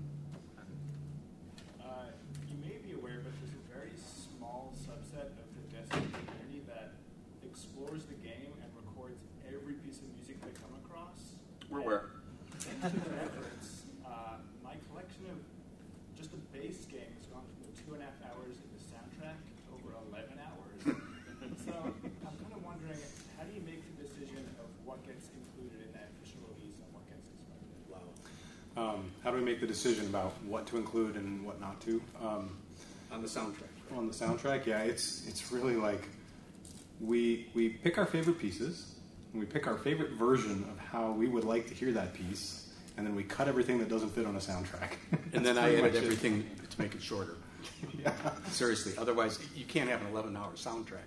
Uh, you may be aware, but there's a very small subset of the Destiny community that explores the game and records every piece of music they come across. We're where? Into their efforts. Uh, my collection of just the base game has gone from the two and a half hours of the soundtrack to over eleven hours. So I'm kind of wondering, how do you make the decision of what gets included in that official release and what gets expected? Wow. Um, how do we make the decision about what to include and what not to? Um, on the soundtrack. Right? On the soundtrack, yeah, it's it's really like we we pick our favorite pieces, and we pick our favorite version of how we would like to hear that piece, and then we cut everything that doesn't fit on a soundtrack. And then I edit everything it. to make it shorter. Yeah. Seriously, otherwise you can't have an eleven-hour soundtrack.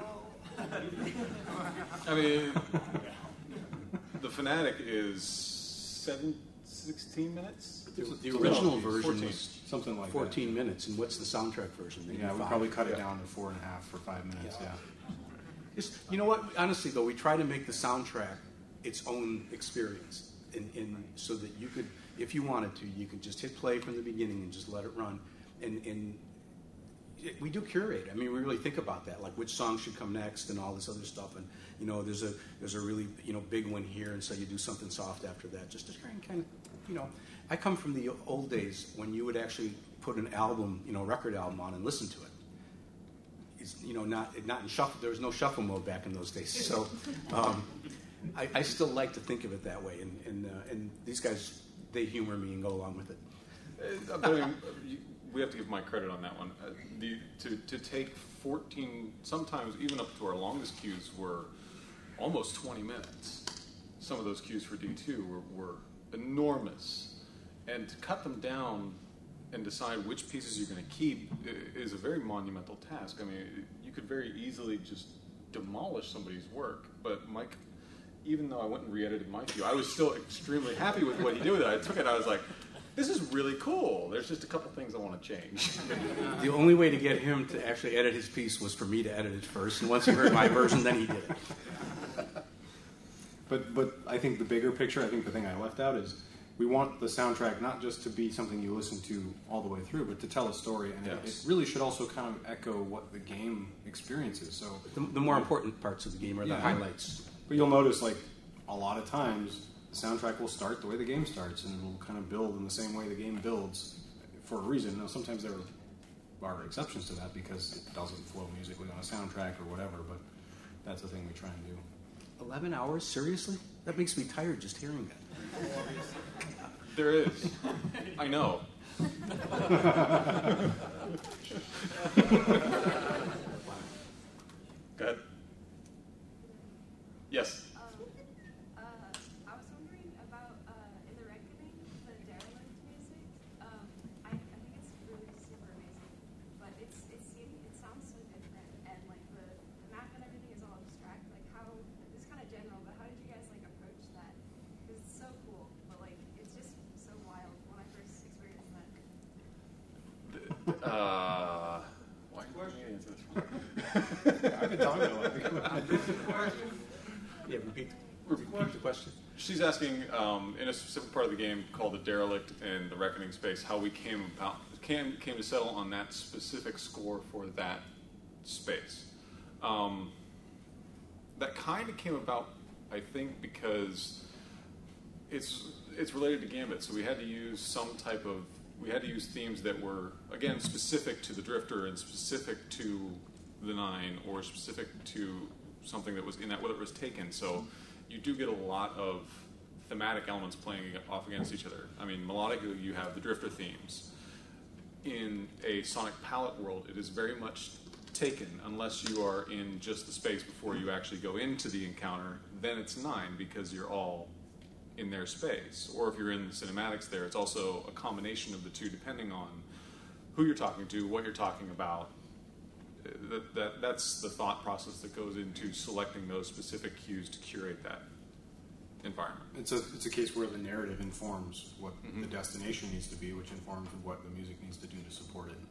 I mean, the Fanatic is seven, sixteen minutes? The, the original no, version fourteen, was something like fourteen that. minutes, and what's the soundtrack version? Maybe yeah, we five. probably cut it yeah. down to four and a half for five minutes, yeah. yeah. It's, you know what? Honestly, though, we try to make the soundtrack its own experience, and, and so that you could, if you wanted to, you could just hit play from the beginning and just let it run. And, and it, we do curate. I mean, we really think about that, like which song should come next and all this other stuff. And you know, there's a there's a really you know big one here, and so you do something soft after that, just to try and kind of, you know. I come from the old days when you would actually put an album, you know, record album on and listen to it. It's, you know, not not in shuffle. There was no shuffle mode back in those days, so um, I, I still like to think of it that way. And and uh, and these guys, they humor me and go along with it. Uh, but, I mean, we have to give Mike credit on that one. Uh, the, to to take fourteen, sometimes even up to our longest queues were almost twenty minutes. Some of those queues for D two were, were enormous, and to cut them down and decide which pieces you're going to keep is a very monumental task. I mean, you could very easily just demolish somebody's work, but Mike, even though I went and re-edited my queue, I was still extremely happy with what he did with it. I took it, I was like, this is really cool. There's just a couple things I want to change. The only way to get him to actually edit his piece was for me to edit it first, and once he heard my version, then he did it. But but I think the bigger picture, I think the thing I left out is we want the soundtrack not just to be something you listen to all the way through, but to tell a story. And yes. it, it really should also kind of echo what the game experiences. So the, the more important parts of the game are yeah. the highlights. But you'll notice, like, a lot of times, the soundtrack will start the way the game starts, and it'll kind of build in the same way the game builds for a reason. Now, sometimes there are exceptions to that because it doesn't flow musically on a soundtrack or whatever, but that's the thing we try and do. Eleven hours? Seriously? That makes me tired just hearing that. There is. I know. Go ahead. Yes. Um, uh, I was wondering about uh, in the Reckoning, the Derelict music. Um, I, I think it's really super amazing, but it's it seems it sounds so different, and like the, the map and everything is all abstract. Like how it's kind of general, but how did you guys like approach that? Because it's so cool, but like it's just so wild when I first experienced that. Uh, why are you answer this one? I've been talking about it. Yeah, repeat, repeat the question. She's asking, um, in a specific part of the game called the Derelict and the Reckoning space, how we came about came came to settle on that specific score for that space. Um, that kind of came about, I think, because it's it's related to Gambit, so we had to use some type of we had to use themes that were, again, specific to the Drifter and specific to the Nine, or specific to something that was in that, whether it was Taken. So you do get a lot of thematic elements playing off against each other. I mean, melodically, you have the Drifter themes. In a Sonic Palette world, it is very much Taken, unless you are in just the space before you actually go into the encounter. Then it's Nine, because you're all in their space. Or if you're in the cinematics there, it's also a combination of the two, depending on who you're talking to, what you're talking about. That, that that's the thought process that goes into selecting those specific cues to curate that environment. It's a it's a case where the narrative informs what Mm-hmm. the destination needs to be, which informs what the music needs to do to support it.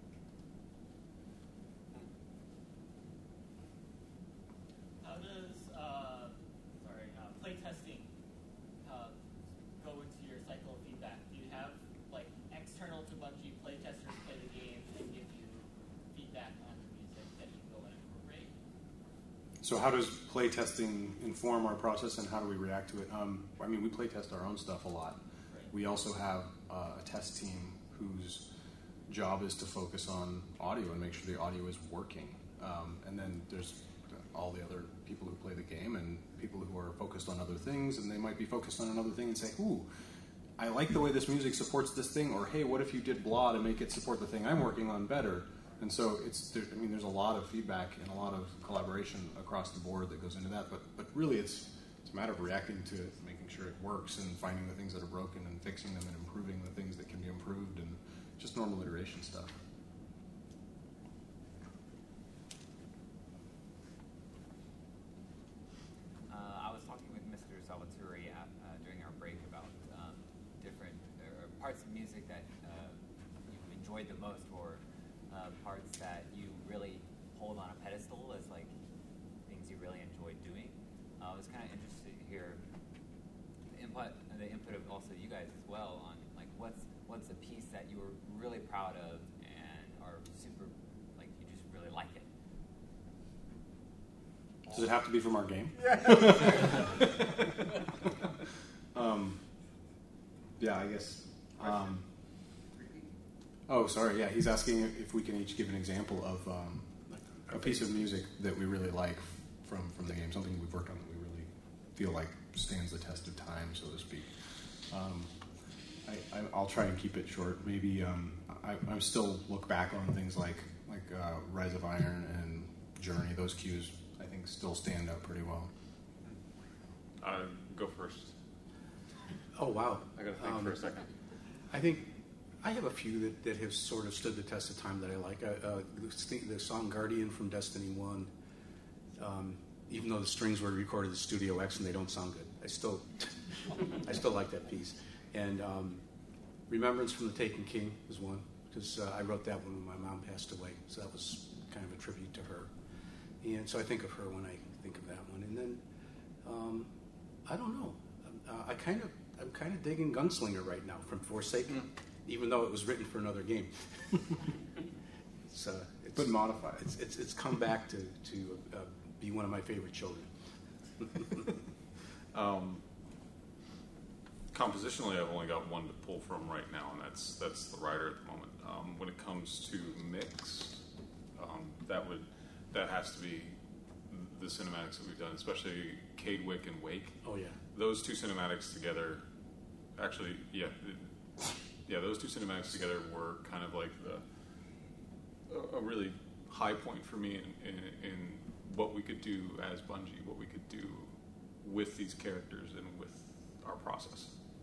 How does uh, sorry uh, play testing uh, go into your cycle of feedback? Do you have like external to Bungie play testers play the game and give you feedback on the music that you go and incorporate? So how does play testing inform our process, and how do we react to it? Um, I mean, we play test our own stuff a lot. Right. We also have uh, a test team whose job is to focus on audio and make sure the audio is working. Um, and then there's all the other people who play the game and people who are focused on other things, and they might be focused on another thing and say, ooh, I like the way this music supports this thing, or hey, what if you did blah to make it support the thing I'm working on better? And so it's, there, I mean, there's a lot of feedback and a lot of collaboration across the board that goes into that, but but really it's it's a matter of reacting to it, making sure it works, and finding the things that are broken and fixing them and improving the things that can be improved, and just normal iteration stuff. Uh, I was talking with Mister Salvatore at, uh, during our break about um, different uh, parts of music that uh, you enjoyed the most, or uh, parts that you really hold on a pedestal as like things you really enjoyed doing. Uh, I was kind of interested to hear the input, the input of also you guys as well on like what's what's a piece that you were really proud of and are super like you just really like it. Does it have to be from our game? um, yeah, I guess. Um, oh, sorry. Yeah, he's asking if we can each give an example of um, a piece of music that we really like from, from the game, something we've worked on that we really feel like stands the test of time, so to speak. Um, I, I, I'll try and keep it short. Maybe um, I, I still look back on things like like uh, Rise of Iron and Journey. Those cues, I think, still stand out pretty well. Uh, go first. Oh, wow. I got to think Um, for a second. I think I have a few that, that have sort of stood the test of time that I like. Uh, uh, the, the song Guardian from Destiny one, um, even though the strings were recorded at Studio X and they don't sound good, I still I still like that piece. And um, Remembrance from the Taken King is one, because uh, I wrote that one when my mom passed away, so that was kind of a tribute to her. And so I think of her when I think of that one. And then, um, I don't know, uh, I kind of, I'm kind of digging Gunslinger right now from Forsaken, mm. even though it was written for another game. it's, uh, it's, but modified. It's, it's, it's come back to, to uh, be one of my favorite children. um, compositionally, I've only got one to pull from right now, and that's that's the writer at the moment. Um, when it comes to mix, um, that would that has to be the cinematics that we've done, especially Cadewick and Wake. Oh yeah, those two cinematics together. Actually, yeah, it, yeah, those two cinematics together were kind of like the a, a really high point for me in, in, in what we could do as Bungie, what we could do with these characters and with our process.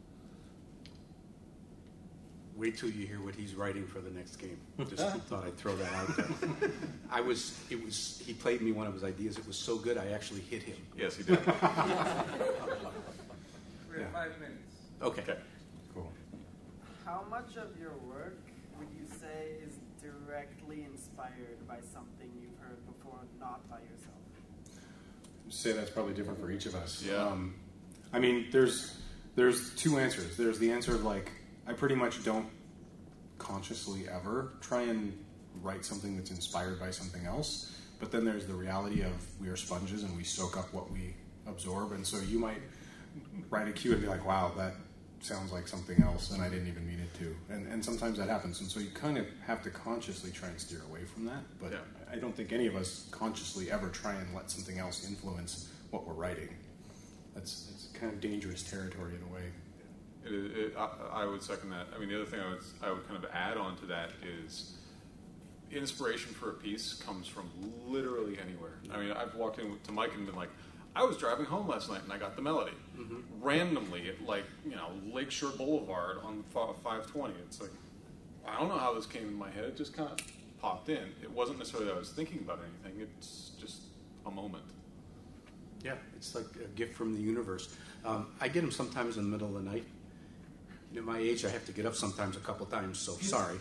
Wait till you hear what he's writing for the next game. Just thought I'd throw that out there. I was, it was, he played me one of his ideas. It was so good, I actually hit him. Yes, he did. We have Yeah. five minutes. Okay. Okay. Cool. How much of your work would you say is directly inspired by something you've heard before, not by yourself? Say that's probably different for each of us. Yeah. Um, I mean, there's there's two answers. There's the answer of like, I pretty much don't consciously ever try and write something that's inspired by something else. But then there's the reality of we are sponges and we soak up what we absorb. And so you might write a cue and be like, wow, that sounds like something else and I didn't even mean it to. And, and sometimes that happens. And so you kind of have to consciously try and steer away from that. But Yeah. I don't think any of us consciously ever try and let something else influence what we're writing. That's it's kind of dangerous territory in a way. It, it, I, I would second that. I mean, the other thing I would I would kind of add on to that is inspiration for a piece comes from literally anywhere. I mean, I've walked in to Mike and been like, I was driving home last night and I got the melody Mm-hmm. randomly at like you know Lakeshore Boulevard on five twenty. It's like I don't know how this came in my head. It just kind of popped in. It wasn't necessarily that I was thinking about anything. It's just a moment. Yeah, it's like a gift from the universe. Um, I get them sometimes in the middle of the night. At my age, I have to get up sometimes a couple times, so sorry.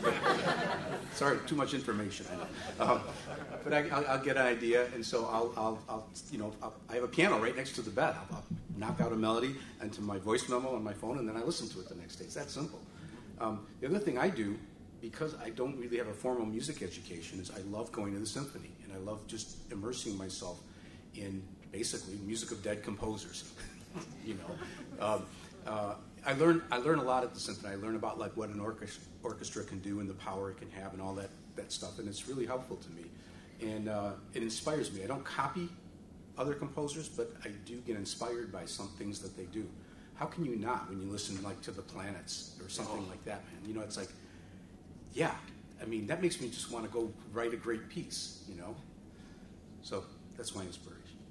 Sorry, too much information, I know. Um, but I, I'll, I'll get an idea, and so I'll, I'll, I'll you know, I'll, I have a piano right next to the bed. I'll, I'll knock out a melody into my voice memo on my phone, and then I listen to it the next day. It's that simple. Um, the other thing I do, because I don't really have a formal music education, is I love going to the symphony, and I love just immersing myself in basically music of dead composers. you know. Um, uh, I learn I learn a lot at the symphony. I learn about like what an orchestra, orchestra can do and the power it can have and all that, that stuff, and it's really helpful to me. And uh, it inspires me. I don't copy other composers, but I do get inspired by some things that they do. How can you not when you listen like to the Planets or something Oh. like that, man? You know, it's like, yeah. I mean, that makes me just want to go write a great piece, you know? So that's my inspiration.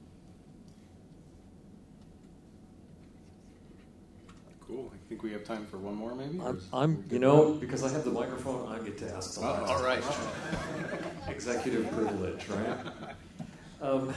Cool. I think we have time for one more, maybe? I'm, I'm you know, because I have the microphone, I get to ask the Oh, last. all right. Executive privilege, right? Um,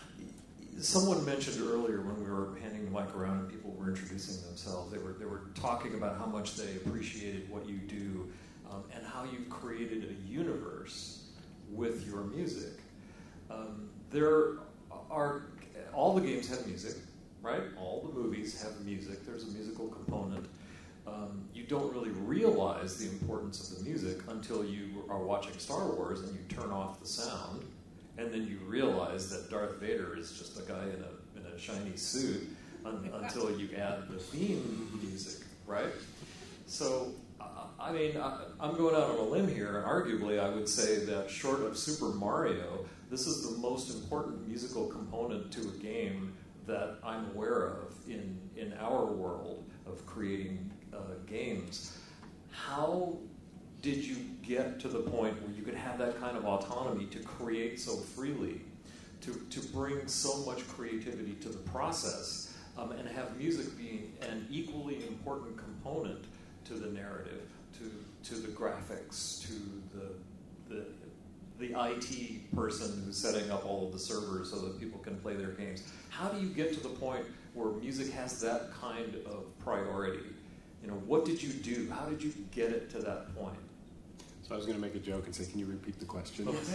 someone mentioned earlier when we were handing the mic around and people were introducing themselves, they were they were talking about how much they appreciated what you do um, and how you've created a universe with your music. Um, there are all the games have music. Right? All the movies have music. There's a musical component. Um, you don't really realize the importance of the music until you are watching Star Wars and you turn off the sound, and then you realize that Darth Vader is just a guy in a in a shiny suit un, until you add the theme music, right? So, uh, I mean, I, I'm going out on a limb here, and arguably I would say that short of Super Mario, this is the most important musical component to a game that I'm aware of in, in our world of creating uh, games. How did you get to the point where you could have that kind of autonomy to create so freely, to, to bring so much creativity to the process, um, and have music being an equally important component to the narrative, to, to the graphics, to the, the the I T person who's setting up all of the servers so that people can play their games? How do you get to the point where music has that kind of priority? You know, what did you do? How did you get it to that point? So I was going to make a joke and say, can you repeat the question? um,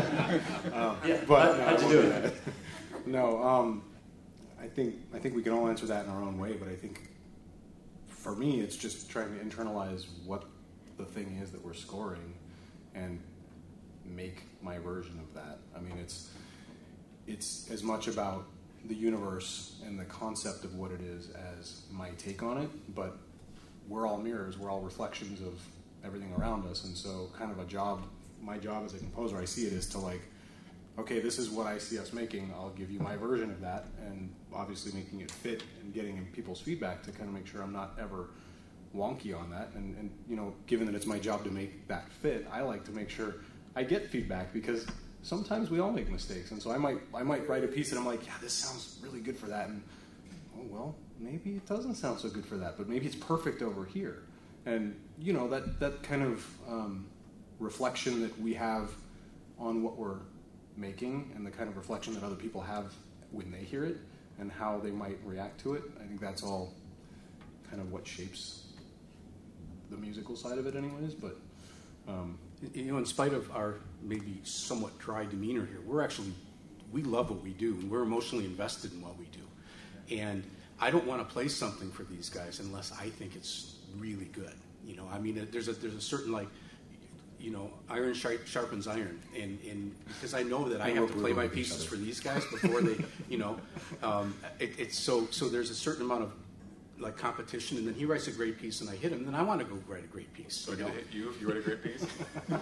yeah, but, how'd you do it? No, um, I think I think we can all answer that in our own way, but I think for me, it's just trying to internalize what the thing is that we're scoring and make my version of that. I mean, it's it's as much about the universe and the concept of what it is as my take on it, but we're all mirrors, we're all reflections of everything around us, and so kind of a job, my job as a composer, I see it is to like, okay, this is what I see us making, I'll give you my version of that, and obviously making it fit and getting people's feedback to kind of make sure I'm not ever wonky on that. And, and you know, given that it's my job to make that fit, I like to make sure I get feedback, because sometimes we all make mistakes. And so I might I might write a piece and I'm like, yeah, this sounds really good for that. And oh well, maybe it doesn't sound so good for that, but maybe it's perfect over here. And you know, that that kind of um, reflection that we have on what we're making, and the kind of reflection that other people have when they hear it, and how they might react to it, I think that's all kind of what shapes the musical side of it anyways. But um, you know, in spite of our maybe somewhat dry demeanor here, we're actually, we love what we do, and we're emotionally invested in what we do. And I don't want to play something for these guys unless I think it's really good. You know, I mean, there's a there's a certain, like, you know, iron sharpens iron, and, and because I know that I have to play my pieces for these guys before they, you know, um, it, it's so so there's a certain amount of like competition, and then he writes a great piece and I hit him, then I want to go write a great piece. So I can hit you if you write a great piece?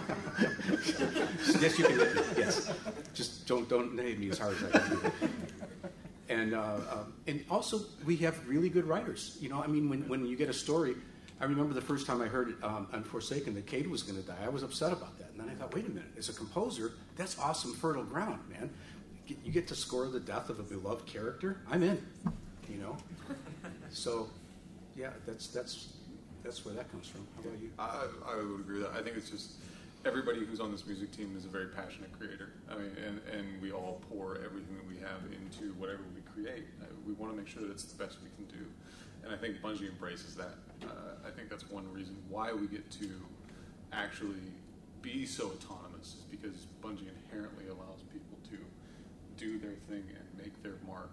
Yes, you can hit me. Yes, just don't don't hit me as hard as I can do. And uh, um, and also we have really good writers. You know, I mean, when when you get a story. I remember the first time I heard um, on Forsaken that Cade was going to die. I was upset about that. And then I thought, wait a minute, as a composer, that's awesome fertile ground, man. You get to score the death of a beloved character. I'm in, you know. So, yeah, that's that's that's where that comes from. How about you? I, I would agree with that. I think it's just everybody who's on this music team is a very passionate creator. I mean, and, and we all pour everything that we have into whatever we create. We want to make sure that it's the best we can do. And I think Bungie embraces that. Uh, I think that's one reason why we get to actually be so autonomous, is because Bungie inherently allows people to do their thing and make their mark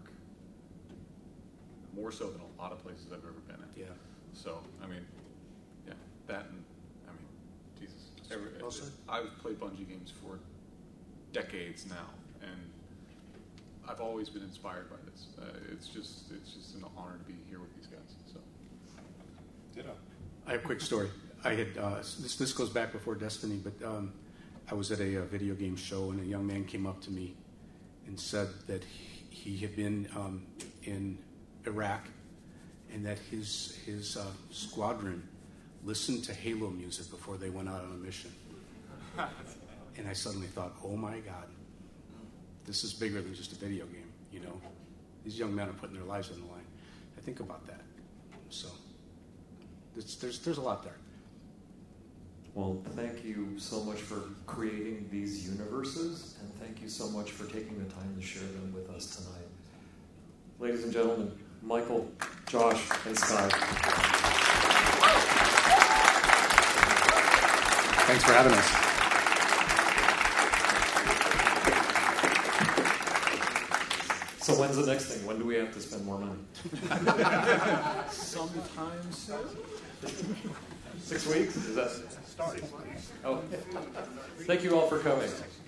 more so than a lot of places I've ever been in. Yeah. So, I mean, yeah, that and, I mean, Jesus. Every, well said. I've played Bungie games for decades now, and I've always been inspired by this. Uh, it's just it's just an honor to be here with these guys. So, ditto. I have a quick story. I had uh, this. This goes back before Destiny, but um, I was at a, a video game show, and a young man came up to me and said that he, he had been um, in Iraq, and that his his uh, squadron listened to Halo music before they went out on a mission. And I suddenly thought, oh my God, this is bigger than just a video game. You know, these young men are putting their lives on the line. I think about that. So there's there's, there's a lot there. Well, thank you so much for creating these universes, and thank you so much for taking the time to share them with us tonight. Ladies and gentlemen, Michael, Josh, and Sky. Thanks for having us. So when's the next thing? When do we have to spend more money? Sometime soon. Six weeks? Is that starting? Oh, thank you all for coming.